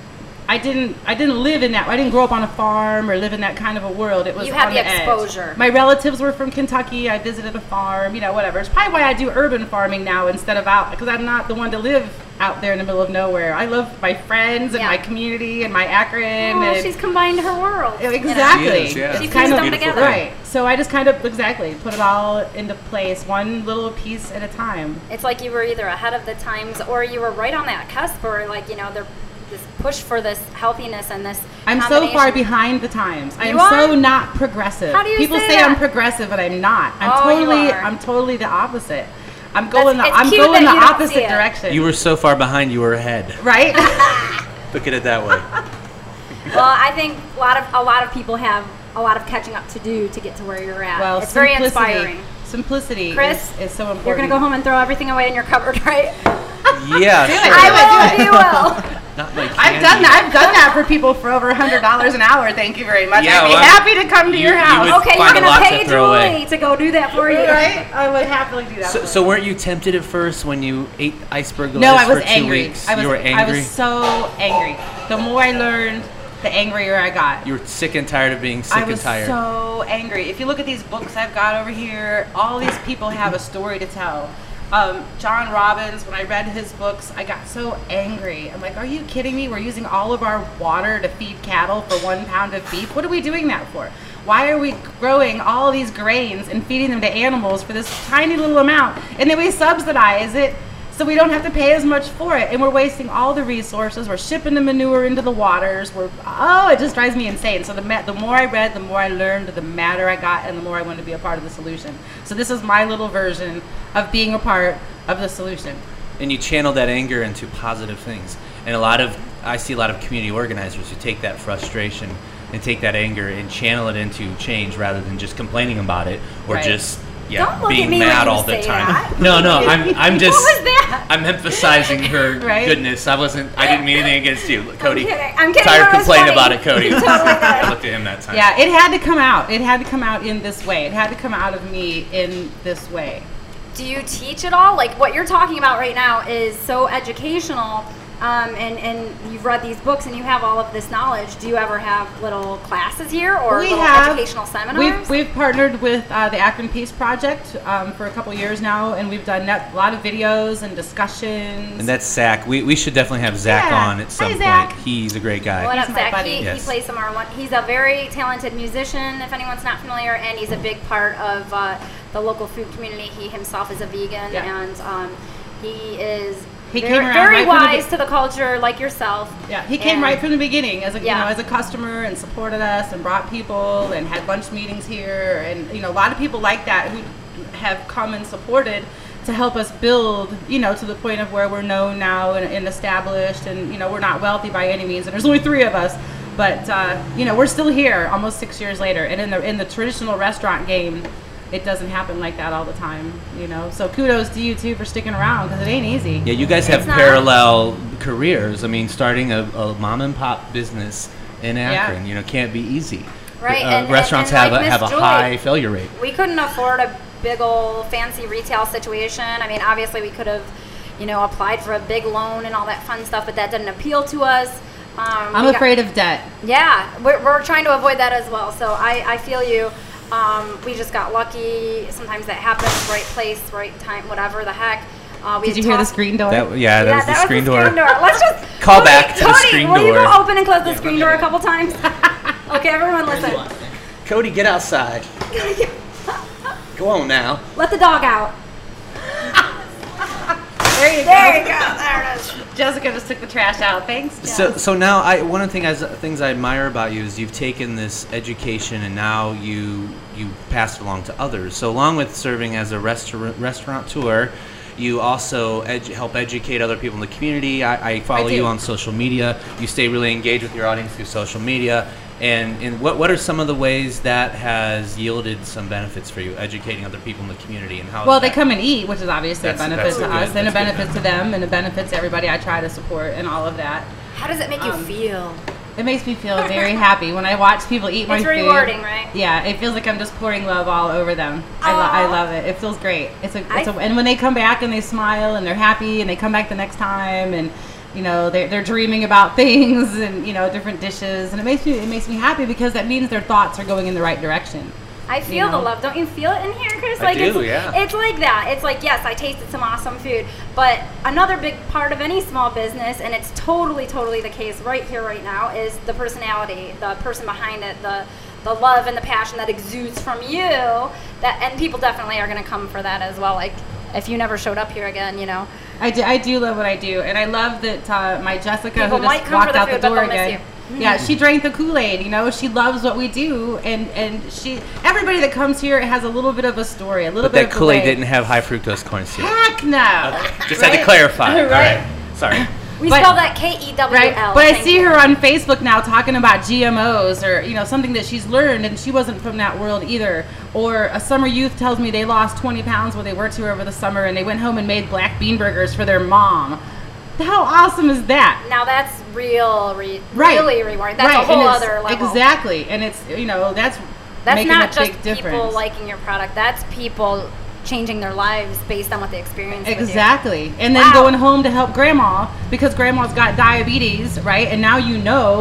I didn't I didn't live in that. I didn't grow up on a farm or live in that kind of a world. It was You had on the edge. exposure. My relatives were from Kentucky. I visited a farm, you know, whatever. It's probably why I do urban farming now instead of out, because I'm not the one to live out there in the middle of nowhere. I love my friends and Yeah. my community and my Akron. Oh, and she's combined her world. you know? Exactly. She is, yeah. It's She kind pieced of them beautiful together. thing. right. So I just kind of exactly put it all into place, one little piece at a time. It's like you were either ahead of the times or you were right on that cusp, or like, you know, there this push for this healthiness and this I'm so far combination. behind the times. I am You are? so not progressive. How do you People say say that? I'm progressive, but I'm not. I'm Oh, you totally are. I'm totally the opposite. I'm going That's- the it's I'm cute going that the you don't see opposite it. direction. You were so far behind, you were ahead. right? Look at it that way. Well, I think a lot of a lot of people have a lot of catching up to do to get to where you're at. well, it's very simplicity- inspiring. Simplicity Chris, is, is so important. You're gonna go home and throw everything away in your cupboard, right? Yeah, Do it. sure. I do will. You will. Not like I've candy. done that. I've done that for people for over a hundred dollars an hour. Thank you very much. Yeah, I'd be well, happy to come to you- your you house. would Okay, you're find a gonna lot to pay throw away. Julie to go do that for you. Right? I would happily do that. So, for so you. weren't you tempted at first when you ate iceberg lettuce No, I was for two angry. weeks? I was, you were angry. I was so angry. The more I learned, the angrier I got. you were sick and tired of being sick I and was tired. so angry. If you look at these books I've got over here, all these people have a story to tell. Um, John Robbins, when I read his books, I got so angry. I'm like, are you kidding me? We're using all of our water to feed cattle for one pound of beef. What are we doing that for? Why are we growing all these grains and feeding them to animals for this tiny little amount? And then we subsidize it so we don't have to pay as much for it. And we're wasting all the resources. We're shipping the manure into the waters. We're, oh, it just drives me insane. So the, ma- the more I read, the more I learned, the madder I got, and the more I wanted to be a part of the solution. So this is my little version of being a part of the solution. And you channel that anger into positive things. And a lot of, I see a lot of community organizers who take that frustration and take that anger and channel it into change rather than just complaining about it or Right. just yeah Don't look being at me mad when you all the say time. that. No, no, I'm I'm just What was that? I'm emphasizing her Right. goodness. I wasn't I didn't mean anything against you, Cody. kidding. I'm kidding. Tired That was complaining funny. about it, Cody. You totally did. I looked at him that time. Yeah, it had to come out. It had to come out in this way. It had to come out of me in this way. Do you teach it all? Like what you're talking about right now is so educational, um, and, and you've read these books and you have all of this knowledge. Do you ever have little classes here or We little have. educational seminars? We've, we've partnered with uh, the Akron Peace Project um, for a couple years now, and we've done net, a lot of videos and discussions. And that's Zach. We, we should definitely have Zach Yeah. on at some Hi, Zach. point. He's a great guy. What up, He's my Zach? buddy. He, Yes. he plays some R one. He's a very talented musician, if anyone's not familiar, and he's a big part of uh, the local food community. He himself is a vegan, Yeah. and um, he is He very, came around very right from the wise be- to the culture, like yourself. Yeah, he came And- right from the beginning as a Yeah. you know as a customer and supported us and brought people and had lunch meetings here, and you know a lot of people like that who have come and supported to help us build, you know, to the point of where we're known now and, and established, and you know we're not wealthy by any means, and there's only three of us, but uh, you know we're still here almost six years later, and in the in the traditional restaurant game, it doesn't happen like that all the time, you know. So kudos to you too for sticking around because it ain't easy. Yeah, you guys have It's not- parallel careers. I mean, starting a, a mom and pop business in Yeah. Akron, you know, can't be easy. Right, Uh, and- and- restaurants and have like a, have a Miss Julie- high failure rate. We couldn't afford a big old fancy retail situation. I mean, obviously we could have, you know, applied for a big loan and all that fun stuff, but that didn't appeal to us. Um, I'm we got- afraid of debt. Yeah, we're, we're trying to avoid that as well. So I, I feel you. Um, we just got lucky. Sometimes that happens. Right place, right time, whatever the heck. Uh, we Did had you hear the talked- screen door? That, yeah, that Yeah, was the that screen was the door. screen door. Let's just Call Cody, back to the Cody, screen will you door. go open and close the screen door a couple times? Okay, everyone, listen. Cody, get outside. Go on now. Let the dog out. There you There go. you go. There it is. Jessica just took the trash out. Thanks. So, so now, I one of the thing I, things I admire about you is you've taken this education and now you you pass it along to others. So, along with serving as a restaurant restaurateur, you also edu- help educate other people in the community. I, I follow I do. you on social media. You stay really engaged with your audience through social media. And, and what what are some of the ways that has yielded some benefits for you, educating other people in the community, and how? Well, is they that- come and eat, which is obviously a That's- benefit that's to good. us, and a That's good. benefit to them, and a benefit to everybody I try to support, and all of that. How does it make you Um, feel? It makes me feel very happy when I watch people eat my It's food. rewarding, right? Yeah, it feels like I'm just pouring love all over them. I, lo- I Aw. love it. It feels great. It's a, it's a, I- and when they come back and they smile and they're happy and they come back the next time and you know they're they're dreaming about things and you know different dishes, and it makes me it makes me happy because that means their thoughts are going in the right direction. I feel know? the love. Don't you feel it in here, Chris? I Like do, it's, yeah. It's like that. It's like, yes, I tasted some awesome food, but another big part of any small business, and it's totally, totally the case right here, right now, is the personality, the person behind it, the the love and the passion that exudes from you. That and people definitely are going to come for that as well. Like if you never showed up here again, you know. I do, I do love what I do, and I love that uh, my Jessica, People who might just come for walked the out food, the but door they'll miss again. you. Yeah, she drank the Kool-Aid. You know, she loves what we do, and and she everybody that comes here has a little bit of a story, a little But bit. that of the Kool-Aid way. didn't have high fructose corn syrup. Heck no. Just had to Right? clarify. All Right. right. Sorry. We But- spell that K E W Right, L. but I Thank see you. her on Facebook now talking about G M Os or you know something that she's learned, and she wasn't from that world either. Or a summer youth tells me they lost twenty pounds where they worked here over the summer, and they went home and made black bean burgers for their mom. How awesome is that? Now that's real, re- Right. really rewarding. That's Right, a whole and it's- other level. Exactly, and it's you know that's That's making not a just big people difference. liking your product. That's people changing their lives based on what they experience. with you. Exactly. And then Wow. going home to help grandma because grandma's got diabetes, right? And now you know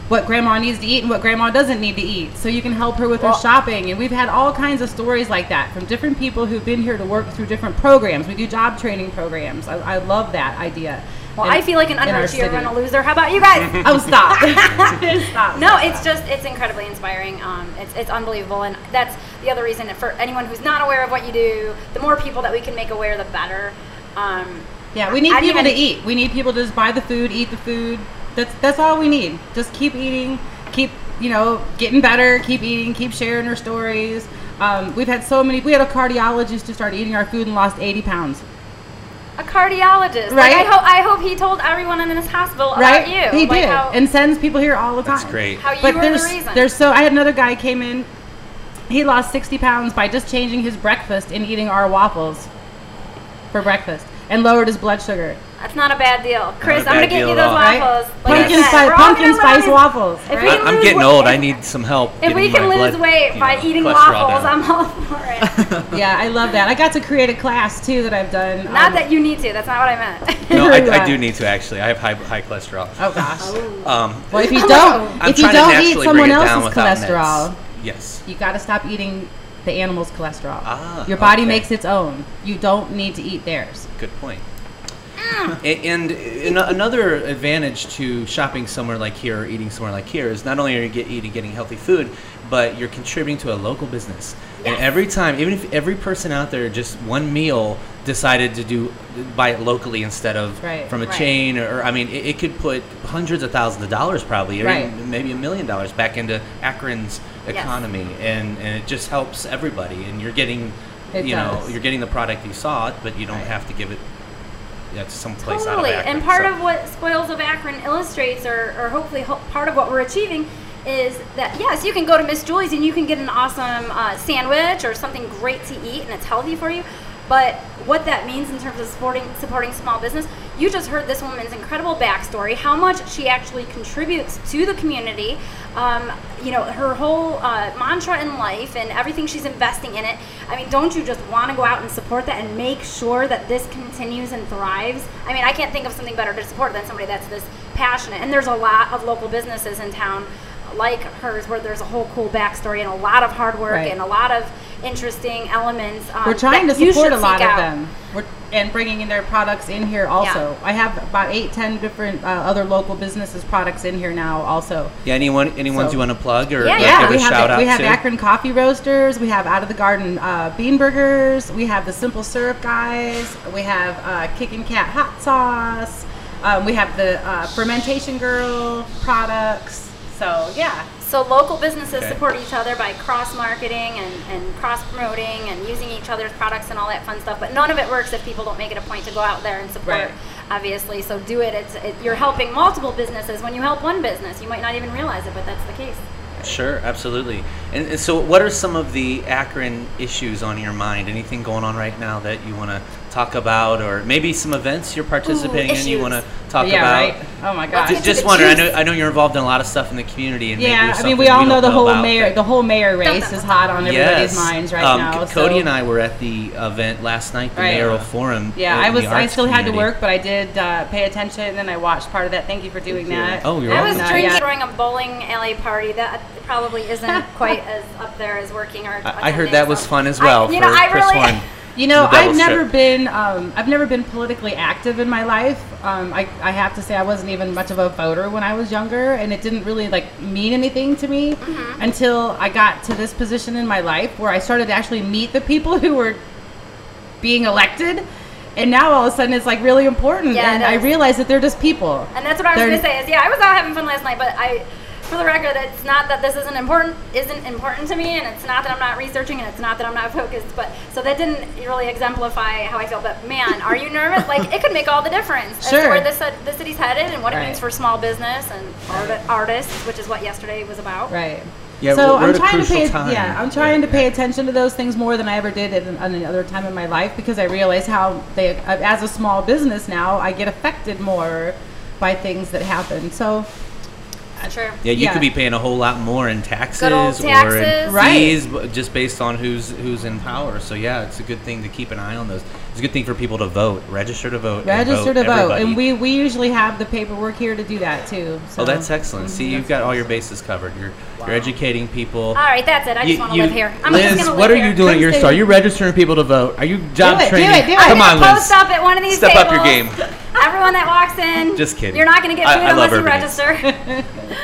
what grandma needs to eat and what grandma doesn't need to eat, so you can help her with Well- her shopping. And we've had all kinds of stories like that from different people who've been here to work through different programs. We do job training programs. I, I love that idea. Well, in- I feel like an in our unheard you're city. going to loser. How about you guys? Oh, stop. Stop. No, it's just it's incredibly inspiring. Um, it's it's unbelievable, and that's the other reason for anyone who's not aware of what you do. The more people that we can make aware, the better. Um, Yeah, we need I people didn't to eat. We need people to just buy the food, eat the food. That's that's all we need. Just keep eating, keep you know getting better, keep eating, keep sharing our stories. Um, we've had so many. We had a cardiologist who started eating our food and lost eighty pounds. A cardiologist, Right? Like I hope I hope he told everyone in this hospital Right? about you. He like did, How, and sends people here all the time. That's great. how you But were there's the reason. there's so I had another guy came in. He lost sixty pounds by just changing his breakfast and eating our waffles for breakfast, and lowered his blood sugar. That's not a bad deal, Chris. a I'm gonna bad get deal you at those all. Right? waffles. Like I Pumpkin said, spice, we're all pumpkin gonna spice lose- waffles. If right? we I- I'm lose getting weight- old. if- I need some help. If we getting can my lose blood, weight you by know, eating cholesterol waffles, down. I'm all for it. Yeah, I love that. I got to create a class too that I've done. Not um, that you need to. That's not what I meant. No, I, I Yeah. do need to actually. I have high high cholesterol. Oh gosh. Um, Well, if you Hello. don't, I'm if you trying to don't naturally eat bring someone it down else's without cholesterol, meds. Yes. you got to stop eating the animal's cholesterol. Ah, Your body okay. makes its own. You don't need to eat theirs. Good point. A- And an- another advantage to shopping somewhere like here or eating somewhere like here is not only are you get, eating getting healthy food, but you're contributing to a local business. And Yes. every time, even if every person out there just one meal decided to do buy it locally instead of Right. from a Right. chain, or, or I mean, it, it could put hundreds of thousands of dollars probably, or Right. even maybe a million dollars back into Akron's Yes. economy, and, and it just helps everybody. And you're getting, It you know, does. you're getting the product you sought, but you don't Right. have to give it yeah, to some place out of Totally. Akron. And part So- of what Spoils of Akron illustrates, or, or hopefully ho- part of what we're achieving, is that yes, you can go to Miss Julie's and you can get an awesome uh, sandwich or something great to eat and it's healthy for you. But what that means in terms of supporting supporting small business, you just heard this woman's incredible backstory, how much she actually contributes to the community. Um, you know, her whole uh, mantra in life and everything she's investing in it. I mean, don't you just want to go out and support that and make sure that this continues and thrives? I mean, I can't think of something better to support than somebody that's this passionate. And there's a lot of local businesses in town like hers where there's a whole cool backstory and a lot of hard work Right. and a lot of interesting elements. Um, We're trying to that you support should a lot seek of out. them. We're, and bringing in their products in here also. I have about eight, ten different uh, other local businesses products in here now also. Yeah, anyone, anyone So- you want to plug or Yeah, like, yeah, give we a have shout out we have to? Akron Coffee Roasters. We have Out of the Garden uh, Bean Burgers. We have the Simple Syrup Guys. We have uh, Kickin' Cat Hot Sauce. Um, we have the uh, Fermentation Girl products. So yeah, So local businesses Okay. support each other by cross-marketing and, and cross-promoting and using each other's products and all that fun stuff. But none of it works if people don't make it a point to go out there and support, Right. obviously. So do it. It's it, you're helping multiple businesses when you help one business. You might not even realize it, but that's the case. Sure, absolutely. And, and so, what are some of the Akron issues on your mind? Anything going on right now that you want to talk about, or maybe some events you're participating in you issues. want to talk yeah, about? right. Oh my Let's gosh. get Just, to just the wonder. I juice. know, I know you're involved in a lot of stuff in the community, and maybe Yeah, there's I mean, something we all know don't the whole about, mayor. but- The whole mayor race is hot on everybody's Yes. minds right um, now. C- Cody so. and I were at the event last night, the Right. mayoral forum. Yeah, in I was. the I arts still had to community. work, but I did uh, pay attention and I watched part of that. Thank you for doing that. Oh, you're I welcome. was No, drinking yeah. during a bowling alley party. That probably isn't quite as up there as working or. I, I heard attending, that was so- fun as I- well you for know, I Chris really, Warren. You know, The I've Devil's never Trip. been. Um, I've never been politically active in my life. Um, I, I have to say, I wasn't even much of a voter when I was younger, and it didn't really like mean anything to me Mm-hmm. until I got to this position in my life where I started to actually meet the people who were being elected, and now all of a sudden it's like really important, Yeah, and it I is. realized that they're just people. And that's what I was They're- going to say is, yeah, I was out having fun last night, but I, for the record, it's not that this isn't important, isn't important to me, and it's not that I'm not researching, and it's not that I'm not focused, but, so that didn't really exemplify how I feel, but man, are you nervous? Like, it could make all the difference as to Sure. where this, uh, the city's headed and what it Right. means for small business and art- artists, which is what yesterday was about. Right. Yeah, so we're- we're I'm at a trying to crucial pay. time. Yeah, I'm trying to Yeah. pay attention to those things more than I ever did at any other time in my life because I realize how they, as a small business now, I get affected more by things that happen. So True. Yeah, you Yeah. could be paying a whole lot more in taxes, Good old or taxes. in Right. fees, but just based on who's who's in power. So yeah, it's a good thing to keep an eye on those. It's a good thing for people to vote, register to vote, and Register to vote, everybody. and we we usually have the paperwork here to do that too. So. Oh, that's excellent. See, you've got all your bases covered. You're you're educating people. All right, that's it. I just You- want to you- live here. I'm Liz, just gonna live what are here. you doing at your Come store? stay- Are you registering people to vote? Are you job Do it, do training? it, do it. Come I'm on, gonna Liz. post up at one of these Step tables. up your game. Everyone that walks in. Just kidding. You're not gonna get I- food I love unless you Urban register.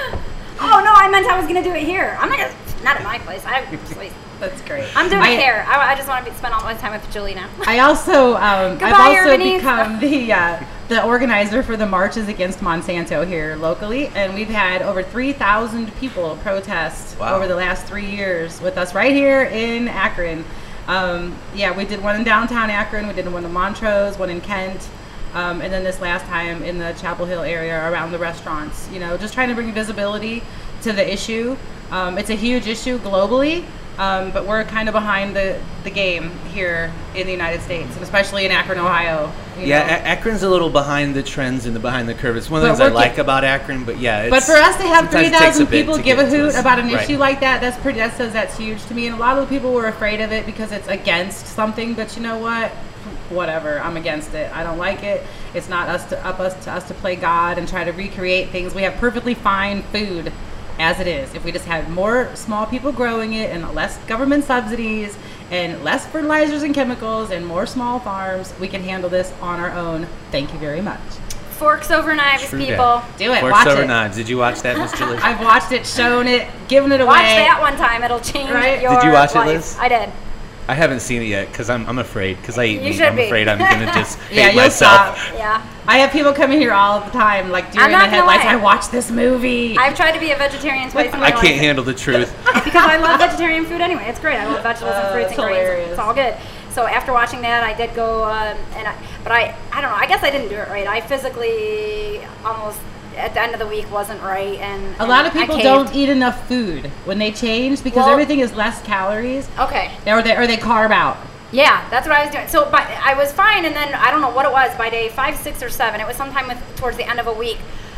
Oh no, I meant I was gonna do it here. I'm not gonna. Not at my place. I. Please. That's great. I'm doing I, it here. I, I just want to spend all my time with Julie now. I also, um, Goodbye, I've also Urbanese. become the uh, the organizer for the marches against Monsanto here locally, and we've had over three thousand people protest Wow. over the last three years with us right here in Akron. Um, yeah, we did one in downtown Akron, we did one in Montrose, one in Kent, um, and then this last time in the Chapel Hill area around the restaurants. You know, just trying to bring visibility to the issue. Um, it's a huge issue globally. Um, but we're kind of behind the, the game here in the United States, and especially in Akron, Ohio. you Yeah, know. A- Akron's a little behind the trends and the behind the curve. It's one of the But things I we're like ge- about Akron, but yeah. It's, But for us to have sometimes three it takes a thousand bit people to give get a to hoot us. about an Right. issue like that, that's pretty. That says that's huge to me. And a lot of the people were afraid of it because it's against something. But you know what? Whatever. I'm against it. I don't like it. It's not us to up us to us to play God and try to recreate things. We have perfectly fine food as it is. If we just had more small people growing it and less government subsidies and less fertilizers and chemicals and more small farms, we can handle this on our own. Thank you very much. Forks over knives, True people. that. Do it. Forks Watch over it. knives. Did you watch that, Miss Julie? I've watched it, shown it, given it away. Watch that one time. It'll change Right? your Did you watch it, life. Liz? I did. I haven't seen it yet because I'm I'm afraid because I eat You meat. should I'm be. afraid I'm gonna just Yeah, hate you'll myself. stop. Yeah. I have people coming here all the time, like during I'm the not gonna headlights. lie. I watched this movie. I've tried to be a vegetarian twice in my I life. can't handle the truth. Because I love vegetarian food anyway. It's great. I love vegetables and Uh, fruits it's and grains. hilarious. It's all good. So after watching that, I did go, um, and I, but I, I don't know. I guess I didn't do it right. I physically almost at the end of the week wasn't right, and a lot of and I people caved. don't eat enough food when they change because Well- everything is less calories, Okay. or they or they carb out. Yeah, that's what I was doing. So, but I was fine, and then I don't know what it was. By day five, six, or seven, it was sometime with, towards the end of a week.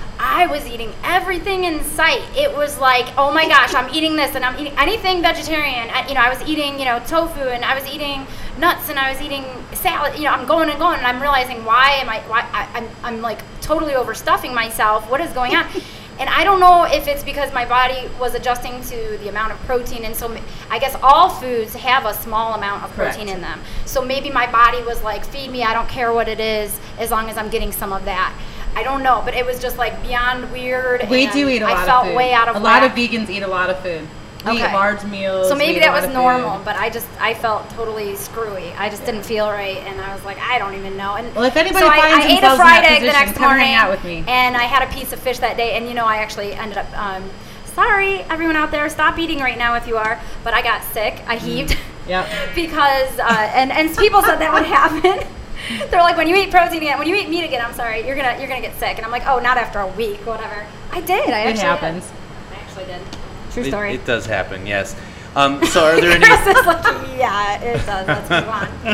I was eating everything in sight. It was like, oh my gosh, I'm eating this, and I'm eating anything vegetarian. I, you know, I was eating, you know, tofu, and I was eating nuts, and I was eating salad. You know, I'm going and going, and I'm realizing why am I? Why I, I'm I'm like totally overstuffing myself. What is going on? And I don't know if it's because my body was adjusting to the amount of protein, and so m- I guess all foods have a small amount of protein Correct. in them. So maybe my body was like, feed me, I don't care what it is, as long as I'm getting some of that. I don't know, but it was just like beyond weird. We and do eat a lot I felt of food. way out of a lot of whack. vegans eat a lot of food. We Okay. eat large meals. So we maybe eat a that lot was of food. normal, but I just I felt totally screwy. I just didn't feel right, and I was like, I don't even know. And Well, if anybody so I, finds I ate a themselves in fried that egg the position, next come morning, hang out with me. and I had a piece of fish that day. And you know, I actually ended up. Um, sorry, everyone out there, stop eating right now if you are. But I got sick. I heaved Yep. because uh, and and people said that would happen. They're like, when you eat protein again, when you eat meat again, I'm sorry, you're gonna you're gonna get sick. And I'm like, oh, not after a week, whatever. I did. I It actually happens. Did. I actually did. True It, story. it does happen, yes. Um, so are there any Chris is like, yeah, it does. Let's move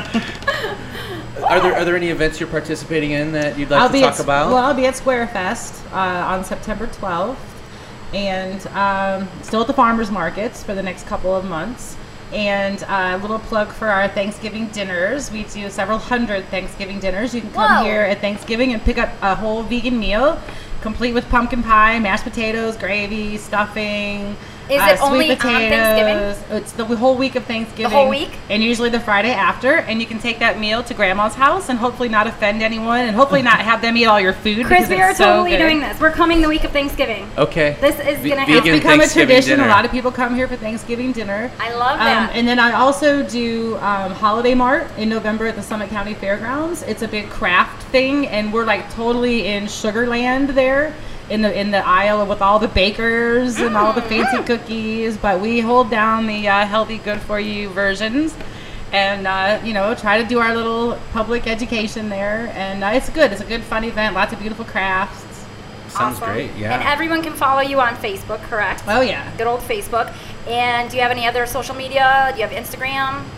on. are there are there any events you're participating in that you'd like I'll to be talk at, about? Well, I'll be at Squarefest uh, on September twelfth, and um, still at the farmers markets for the next couple of months. And uh, a little plug for our Thanksgiving dinners. We do several hundred Thanksgiving dinners. You can come Whoa. here at Thanksgiving and pick up a whole vegan meal, complete with pumpkin pie, mashed potatoes, gravy, stuffing. Is uh, it sweet only on Thanksgiving? potatoes. It's the whole week of Thanksgiving. whole week? And usually the Friday after. And you can take that meal to grandma's house and hopefully not offend anyone and hopefully not have them eat all your food. Chris, because we it's are so totally good. doing this. We're coming the week of Thanksgiving. Okay. This is Ve- gonna vegan happen. It's become a Thanksgiving tradition. dinner. A lot of people come here for Thanksgiving dinner. I love Um, that. and then I also do um, Holiday Mart in November at the Summit County Fairgrounds. It's a big craft thing, and we're like totally in Sugarland there in the in the aisle with all the bakers and all the fancy cookies. But we hold down the uh, healthy, good for you versions. And uh, you know, try to do our little public education there, and uh, it's good. It's a good, fun event. Lots of beautiful crafts. Sounds Awesome. great, yeah. And everyone can follow you on Facebook, correct? Oh yeah. Good old Facebook. And do you have any other social media? Do you have Instagram?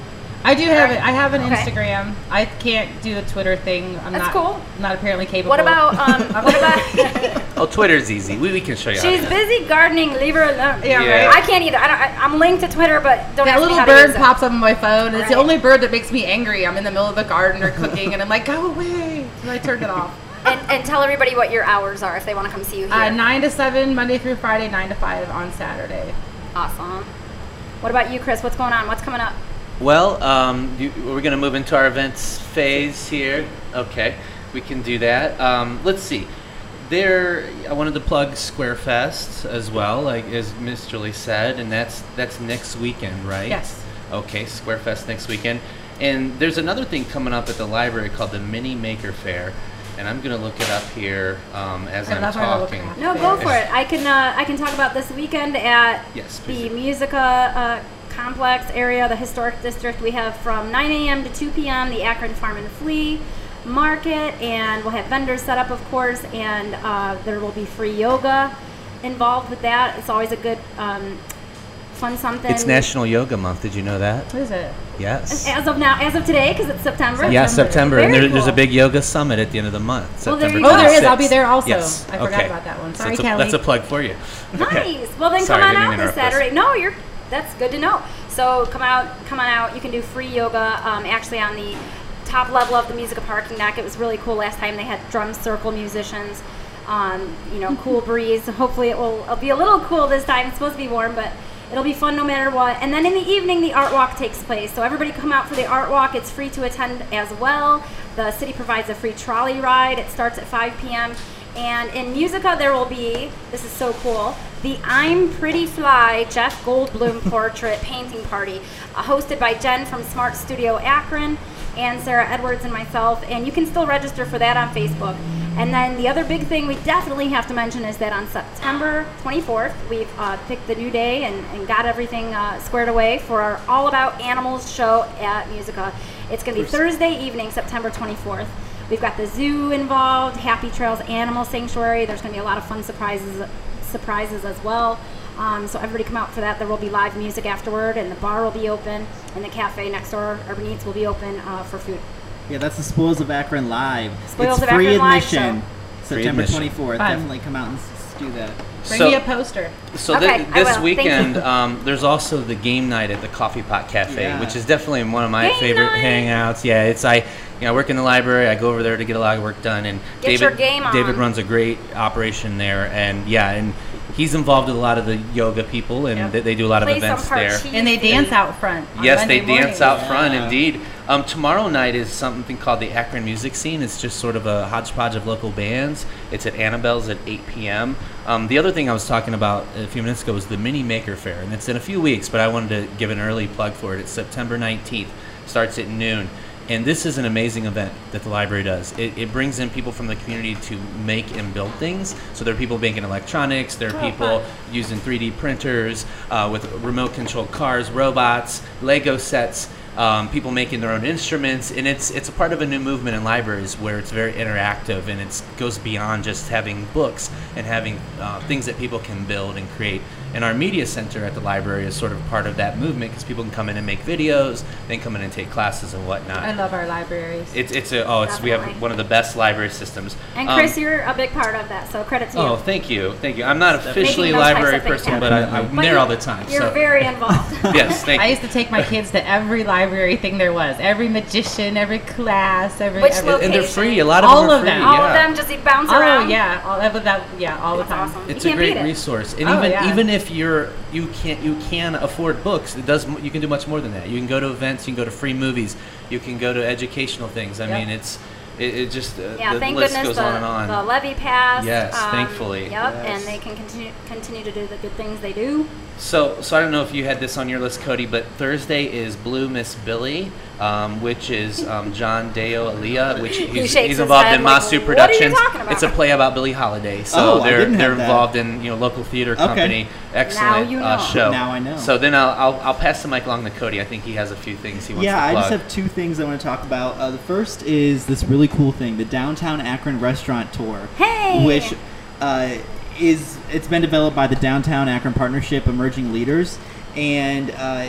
I do have it. I have an Okay. Instagram. I can't do the Twitter thing. I'm That's not, cool. not apparently capable. What about um? what about? Oh, Twitter's easy. We, we can show you. how to She's do it. busy gardening. Leave her alone. Yeah, Yeah. I can't either. I don't, I, I'm linked to Twitter, but don't that ask me little how to bird use it. pops up on my phone? And It's the Right. only bird that makes me angry. I'm in the middle of the garden or cooking, and I'm like, go away. And I turn it off. And, and tell everybody what your hours are if they want to come see you here. Uh, nine to seven, Monday through Friday, nine to five on Saturday. Awesome. What about you, Chris? What's going on? What's coming up? Well, um, you, we're going to move into our events phase here. Okay, we can do that. Um, let's see. There, I wanted to plug Square Fest as well, like as Miss Julie said, and that's that's next weekend, right? Yes. Okay, Square Fest next weekend, and there's another thing coming up at the library called the Mini Maker Fair, and I'm going to look it up here um, as I I'm love how I look talking. at No, go for it. I can uh, I can talk about this weekend at Yes, the please do. Musica uh, complex area, the historic district. We have from nine a.m. to two p.m. the Akron Farm and Flea Market, and we'll have vendors set up, of course, and uh, there will be free yoga involved with that. It's always a good um, fun something. It's National Yoga Month. Did you know that? What is it? Yes. As of now, as of today, because it's September. Yeah, September, and Very there, there's a cool. big yoga summit at the end of the month. Well, there September you go. Oh, there is. I'll twenty-sixth. be there also. Yes. I forgot okay. about that one. So Sorry, that's a, Kelly. That's a plug for you. Okay. Nice. Well, then Sorry, come I on didn't out this interrupt us. Saturday. No, you're. That's good to know. So come out, come on out. You can do free yoga. Um, actually, on the top level of the Musica parking deck, it was really cool. Last time they had drum circle musicians. Um, you know, cool breeze. Hopefully, it will it'll be a little cool this time. It's supposed to be warm, but it'll be fun no matter what. And then in the evening, the art walk takes place. So everybody come out for the art walk. It's free to attend as well. The city provides a free trolley ride. It starts at five p.m. And in Musica, there will be, this is so cool, the I'm Pretty Fly Jeff Goldblum portrait painting party, uh, hosted by Jen from Smart Studio Akron and Sarah Edwards and myself. And you can still register for that on Facebook. And then the other big thing we definitely have to mention is that on September twenty-fourth, we've uh, picked the new day and, and got everything uh, squared away for our All About Animals show at Musica. It's going to be Thursday evening, September twenty-fourth. We've got the zoo involved, Happy Trails Animal Sanctuary. There's going to be a lot of fun surprises surprises as well. Um, so everybody come out for that. There will be live music afterward, and the bar will be open, and the cafe next door, Urban Eats, will be open uh, for food. Yeah, that's the Spoils of Akron Live. Spoils it's of free Akron Live admission. show. Free September admission. twenty-fourth. Fun. Definitely come out and s- do that. Bring So- me a poster. So Okay, thi- I will. this Thank weekend, you. um, there's also the game night at the Coffee Pot Cafe, Yeah. which is definitely one of my Game favorite night! hangouts. Yeah, it's I, you know, I work in the library. I go over there to get a lot of work done, and Get David your game on. David runs a great operation there, and yeah, and he's involved with a lot of the yoga people, and Yep. they, they do a lot of Play some events there. parties. And they dance out front. on Yes, Monday they dance mornings. out front, Yeah. indeed. Um, tomorrow night is something called the Akron Music Scene. It's just sort of a hodgepodge of local bands. It's at Annabelle's at eight p.m. Um, the other thing I was talking about a few minutes ago was the Mini Maker Fair, and it's in a few weeks, but I wanted to give an early plug for it. It's September nineteenth, starts at noon. And this is an amazing event that the library does. It, it brings in people from the community to make and build things. So there are people making electronics, there are Oh, people fun. using three D printers, uh, with remote controlled cars, robots, Lego sets, um, people making their own instruments, and it's it's a part of a new movement in libraries where it's very interactive, and it goes beyond just having books and having uh, things that people can build and create. And our media center at the library is sort of part of that movement because people can come in and make videos, then come in and take classes and whatnot. I love our libraries. It's it's a oh it's we have Definitely. one of the best library systems. And Um, Chris, you're a big part of that, so credit to you. Oh, thank you, thank you. I'm not officially a Making those types library of things person, but I, happen. I'm But there you- all the time. You're so very involved. yes, thank I you. used to take my kids to every library thing there was, every magician, every class, every. Which every location? And they're free. A lot of All them are of free. them. All yeah. of them just bounce Oh around. yeah, all of that. Yeah, all the That's time. awesome. It's You a can't great beat it. resource, and Oh, even yeah. even if you're you can't you can afford books, it does you can do much more than that. You can go to events, you can go to free movies, you can go to educational things. I Yep. mean, it's it, it just uh, Yeah, the thank list goodness goes the, on and on. the levy passed. Yes, um, thankfully. Yep, Yes. and they can continue continue to do the good things they do. So, so I don't know if you had this on your list, Cody, but Thursday is Blue Miss Billy, um, which is um, John Deo Aliyah, which He he's, shakes he's his involved head in like, Masu "What are you Productions. talking about?" It's a play about Billie Holiday. So Oh, I they're didn't have they're that. involved in you know local theater Okay. company. Excellent Now you uh, know. show. Now I know. So then I'll, I'll I'll pass the mic along to Cody. I think he has a few things he wants Yeah, to I plug. just have two things I want to talk about. Uh, the first is this really cool thing, the Downtown Akron Restaurant Tour. Hey! Which uh, is, it's been developed by the Downtown Akron Partnership Emerging Leaders. And uh,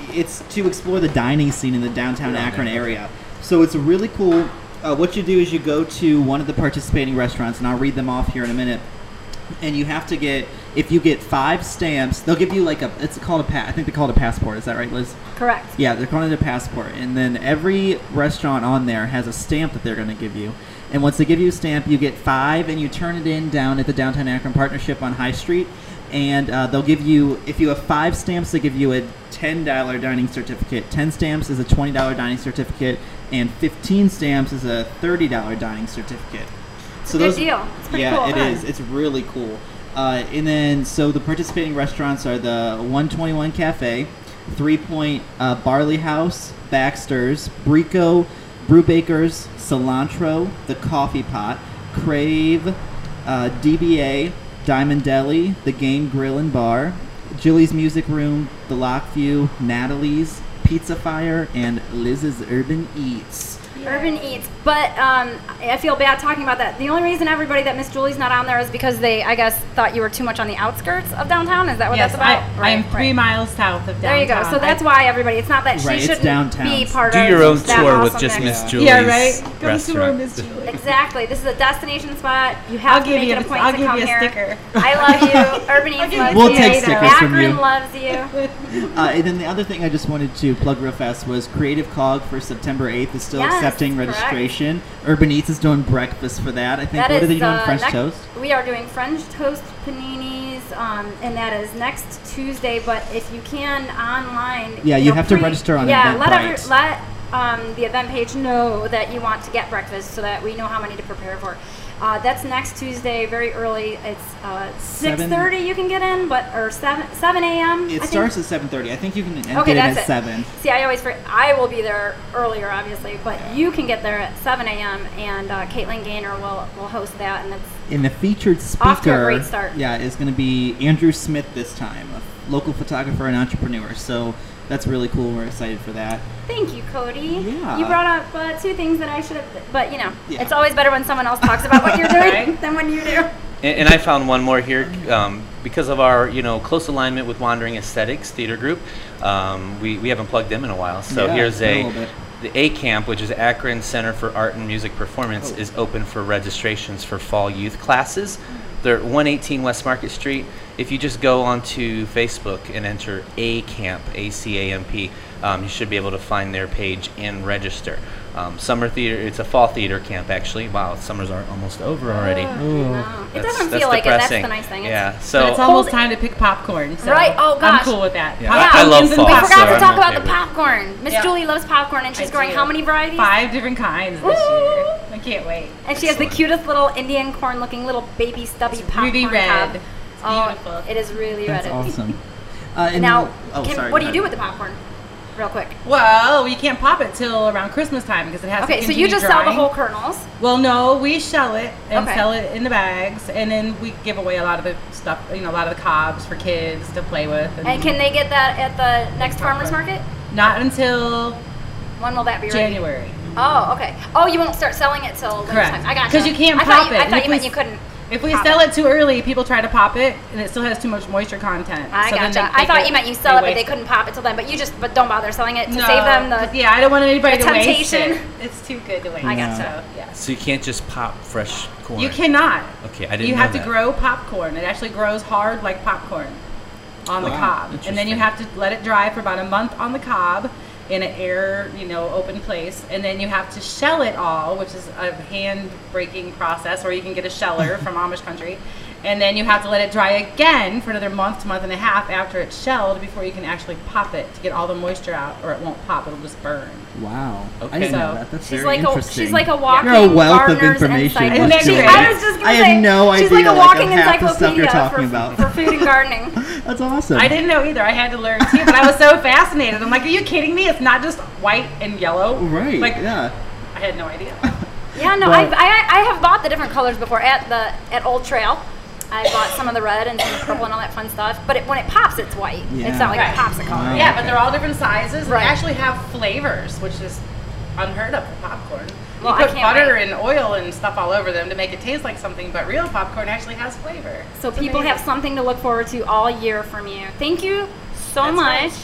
it's to explore the dining scene in the downtown Akron area. So it's really cool. Uh, what you do is you go to one of the participating restaurants, and I'll read them off here in a minute. And you have to get, if you get five stamps, they'll give you like a, it's called a pa- I think they call it a passport. Is that right, Liz? Correct. Yeah, they're calling it a passport. And then every restaurant on there has a stamp that they're going to give you. And once they give you a stamp, you get five, and you turn it in down at the Downtown Akron Partnership on High Street. And uh, they'll give you, if you have five stamps, they give you a ten dollars dining certificate. ten stamps is a twenty dollars dining certificate. And fifteen stamps is a thirty dollars dining certificate. It's a good deal. It's pretty yeah, cool. it is. It's really cool. Uh, and then, so the participating restaurants are the one twenty-one Cafe, Three Point uh, Barley House, Baxter's, Brico, Brewbakers, Cilantro, The Coffee Pot, Crave, uh, D B A, Diamond Deli, The Game Grill and Bar, Jilly's Music Room, The Lockview, Natalie's, Pizza Fire, and Liz's Urban Eats. Urban Eats, but um, I feel bad talking about that. The only reason everybody that Miss Julie's not on there is because they, I guess, thought you were too much on the outskirts of downtown. Is that what Yes, that's about? I, I am Right, three right. miles south of downtown. There you go. So that's I, why everybody. It's not that she Right, it's shouldn't downtown. be part Do of your own that tour with awesome just mix. Miss Julie's Yeah, right. Come to our restaurant. Miss Julie. Exactly. This is a destination spot. You have I'll to give make you it a a- point I'll to give come you a here. sticker. I love you. Urban Eats loves We'll you. take stickers from Akron you. loves you. Uh, and then the other thing I just wanted to plug real fast was Creative Cog for September eighth is still Yes, accepting correct. registration. Urban Eats is doing breakfast for that. I think. That What is are they doing? uh, French next- toast? We are doing French toast paninis, um, and that is next Tuesday. But if you can online, Yeah, you know, have to pre- register on Yeah, let every, Eventbrite. let um, the event page know that you want to get breakfast, so that we know how many to prepare for. Uh, that's next Tuesday, very early. It's uh, six thirty. You can get in, but or seven seven a.m. It I starts think. at seven thirty. I think you can Okay, get in that's at it. seven. See, I always forget. I will be there earlier, obviously, but you can get there at seven a.m. and uh, Caitlin Gaynor will will host that, and it's And the featured speaker, Off to a great start. yeah, is going to be Andrew Smith this time, a local photographer and entrepreneur. So that's really cool. We're excited for that. Thank you, Cody. Yeah. You brought up uh, two things that I should have, but you know, Yeah. it's always better when someone else talks about what you're doing Right. than when you do. And, and I found one more here um, because of our, you know, close alignment with Wandering Aesthetics Theater Group. Um, we, we haven't plugged them in a while, so Yeah, here's been a a little bit. the A Camp, which is Akron Center for Art and Music Performance, Oh. is open for registrations for fall youth classes. They're at one eighteen West Market Street. If you just go onto Facebook and enter A Camp, A C A M P, um, you should be able to find their page and register. Um, summer theater, it's a fall theater camp actually. Wow, summers are almost over already. No. It That's- doesn't that's feel like depressing. it. That's the nice thing. It's- Yeah, But so it's almost Hold- time to pick popcorn. So Right, oh, gosh. I'm cool with that. Yeah, I- I love Pumpkins and fall, We so forgot to I'm talk okay about the with it. popcorn. Miss Yeah. Julie loves popcorn, and she's I growing do. how many varieties? Five different kinds this year. I can't wait. And she has the Excellent. cutest little Indian corn-looking little baby stubby It's popcorn ruby red. cup. It's Oh, beautiful. it is really That's red. awesome. Uh, and Now, oh, can, sorry, what go do you do with ahead. the popcorn? Real quick. Well, you can't pop it till around Christmas time because it has Okay, to so you continue just sell the drying. whole kernels. Well, no, we shell it and Okay. sell it in the bags, and then we give away a lot of the stuff, you know, a lot of the cobs for kids to play with. And can they get that at the next farmer's market? Not until When will that be ready? January. Oh, okay. Oh, you won't start selling it till winter Correct. time. I got 'Cause you can't I pop thought you, it. I And thought if you we meant you s- couldn't. If we pop sell it. it too early, people try to pop it, and it still has too much moisture content. I So then gotcha. they- I they thought get- you meant you sell it, but they waste couldn't pop it till then. But you just, but don't bother selling it to No, save them the. yeah, I don't want anybody the to waste temptation. it. It's too good to waste. I gotcha. So, yeah. so you can't just pop fresh corn. You cannot. Okay, I didn't You know have that. to grow popcorn. It actually grows hard like popcorn on the Wow, cob, and then you interesting. have to let it dry for about a month on the cob in an air, you know, open place, and then you have to shell it all, which is a hand breaking process, or you can get a sheller from Amish country. And then you have to let it dry again for another month to month and a half after it's shelled before you can actually pop it to get all the moisture out, or it won't pop. It'll just burn. Wow. Okay. I didn't know So, that. That's She's very like a interesting. she's like a walking You're a wealth of gardener's information. encyclopedia. Isn't that Julie. great? I was just gonna I say, have no she's idea, like a like, walking of half the stuff you're encyclopedia talking for, about. for food and gardening. That's awesome. I didn't know either. I had to learn too, but I was so fascinated. I'm like, are you kidding me? It's not just white and yellow. Right. Like, yeah. I had no idea. Yeah, no, But- I've, I I have bought the different colors before at the at Old Trail. I bought some of the red and some of the purple and all that fun stuff. But it, when it pops, it's white. Yeah. It's not like Right. a popsicle. Wow. Yeah, but they're all different sizes. Right. They actually have flavors, which is unheard of for popcorn. Well, I you put can't butter wait. and oil and stuff all over them to make it taste like something, but real popcorn actually has flavor. So It's people have amazing. something to look forward to all year from you. Thank you so That's much. right.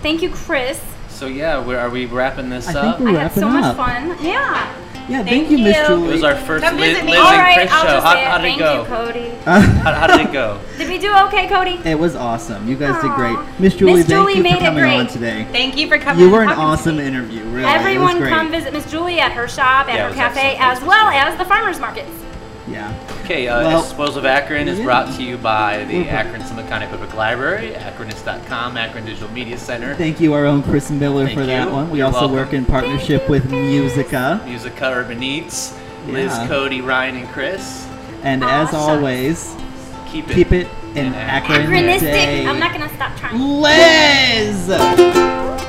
Thank you, Chris. So yeah, we're, are we wrapping this I up? think I we're had so wrapping much up. fun. Yeah. Yeah, thank, Thank you, Miss you. Julie. It was our first Come Liz, visit me. Liz All and right, Chris I'll show. just How, say it. how did Thank it go? you, Cody. How, how did it go? Did we do okay, Cody? It was awesome. You guys did Aw. great. Miss Julie, Miss thank Julie you made for it coming on great. today. Thank you for coming. You and were an talking to awesome me. interview, really. Everyone it was great. come visit Miss Julie at her shop, at Yeah, it her was cafe, excellent. as well as the farmers markets. Yeah. Okay, uh, Well- Explosive Akron is Yeah. brought to you by the Mhm. Akron Summit County Public Library, akronist dot com, Akron Digital Media Center, Thank you, our own Chris Miller, Thank for that you. one. We You're also welcome. work in partnership with Musica. Musica Urban Eats, Liz, Yeah. Cody, Ryan, and Chris. And Aw, as shucks. always, Keep it, keep it in in Akron Akronistic. Day. I'm not gonna stop trying. Liz!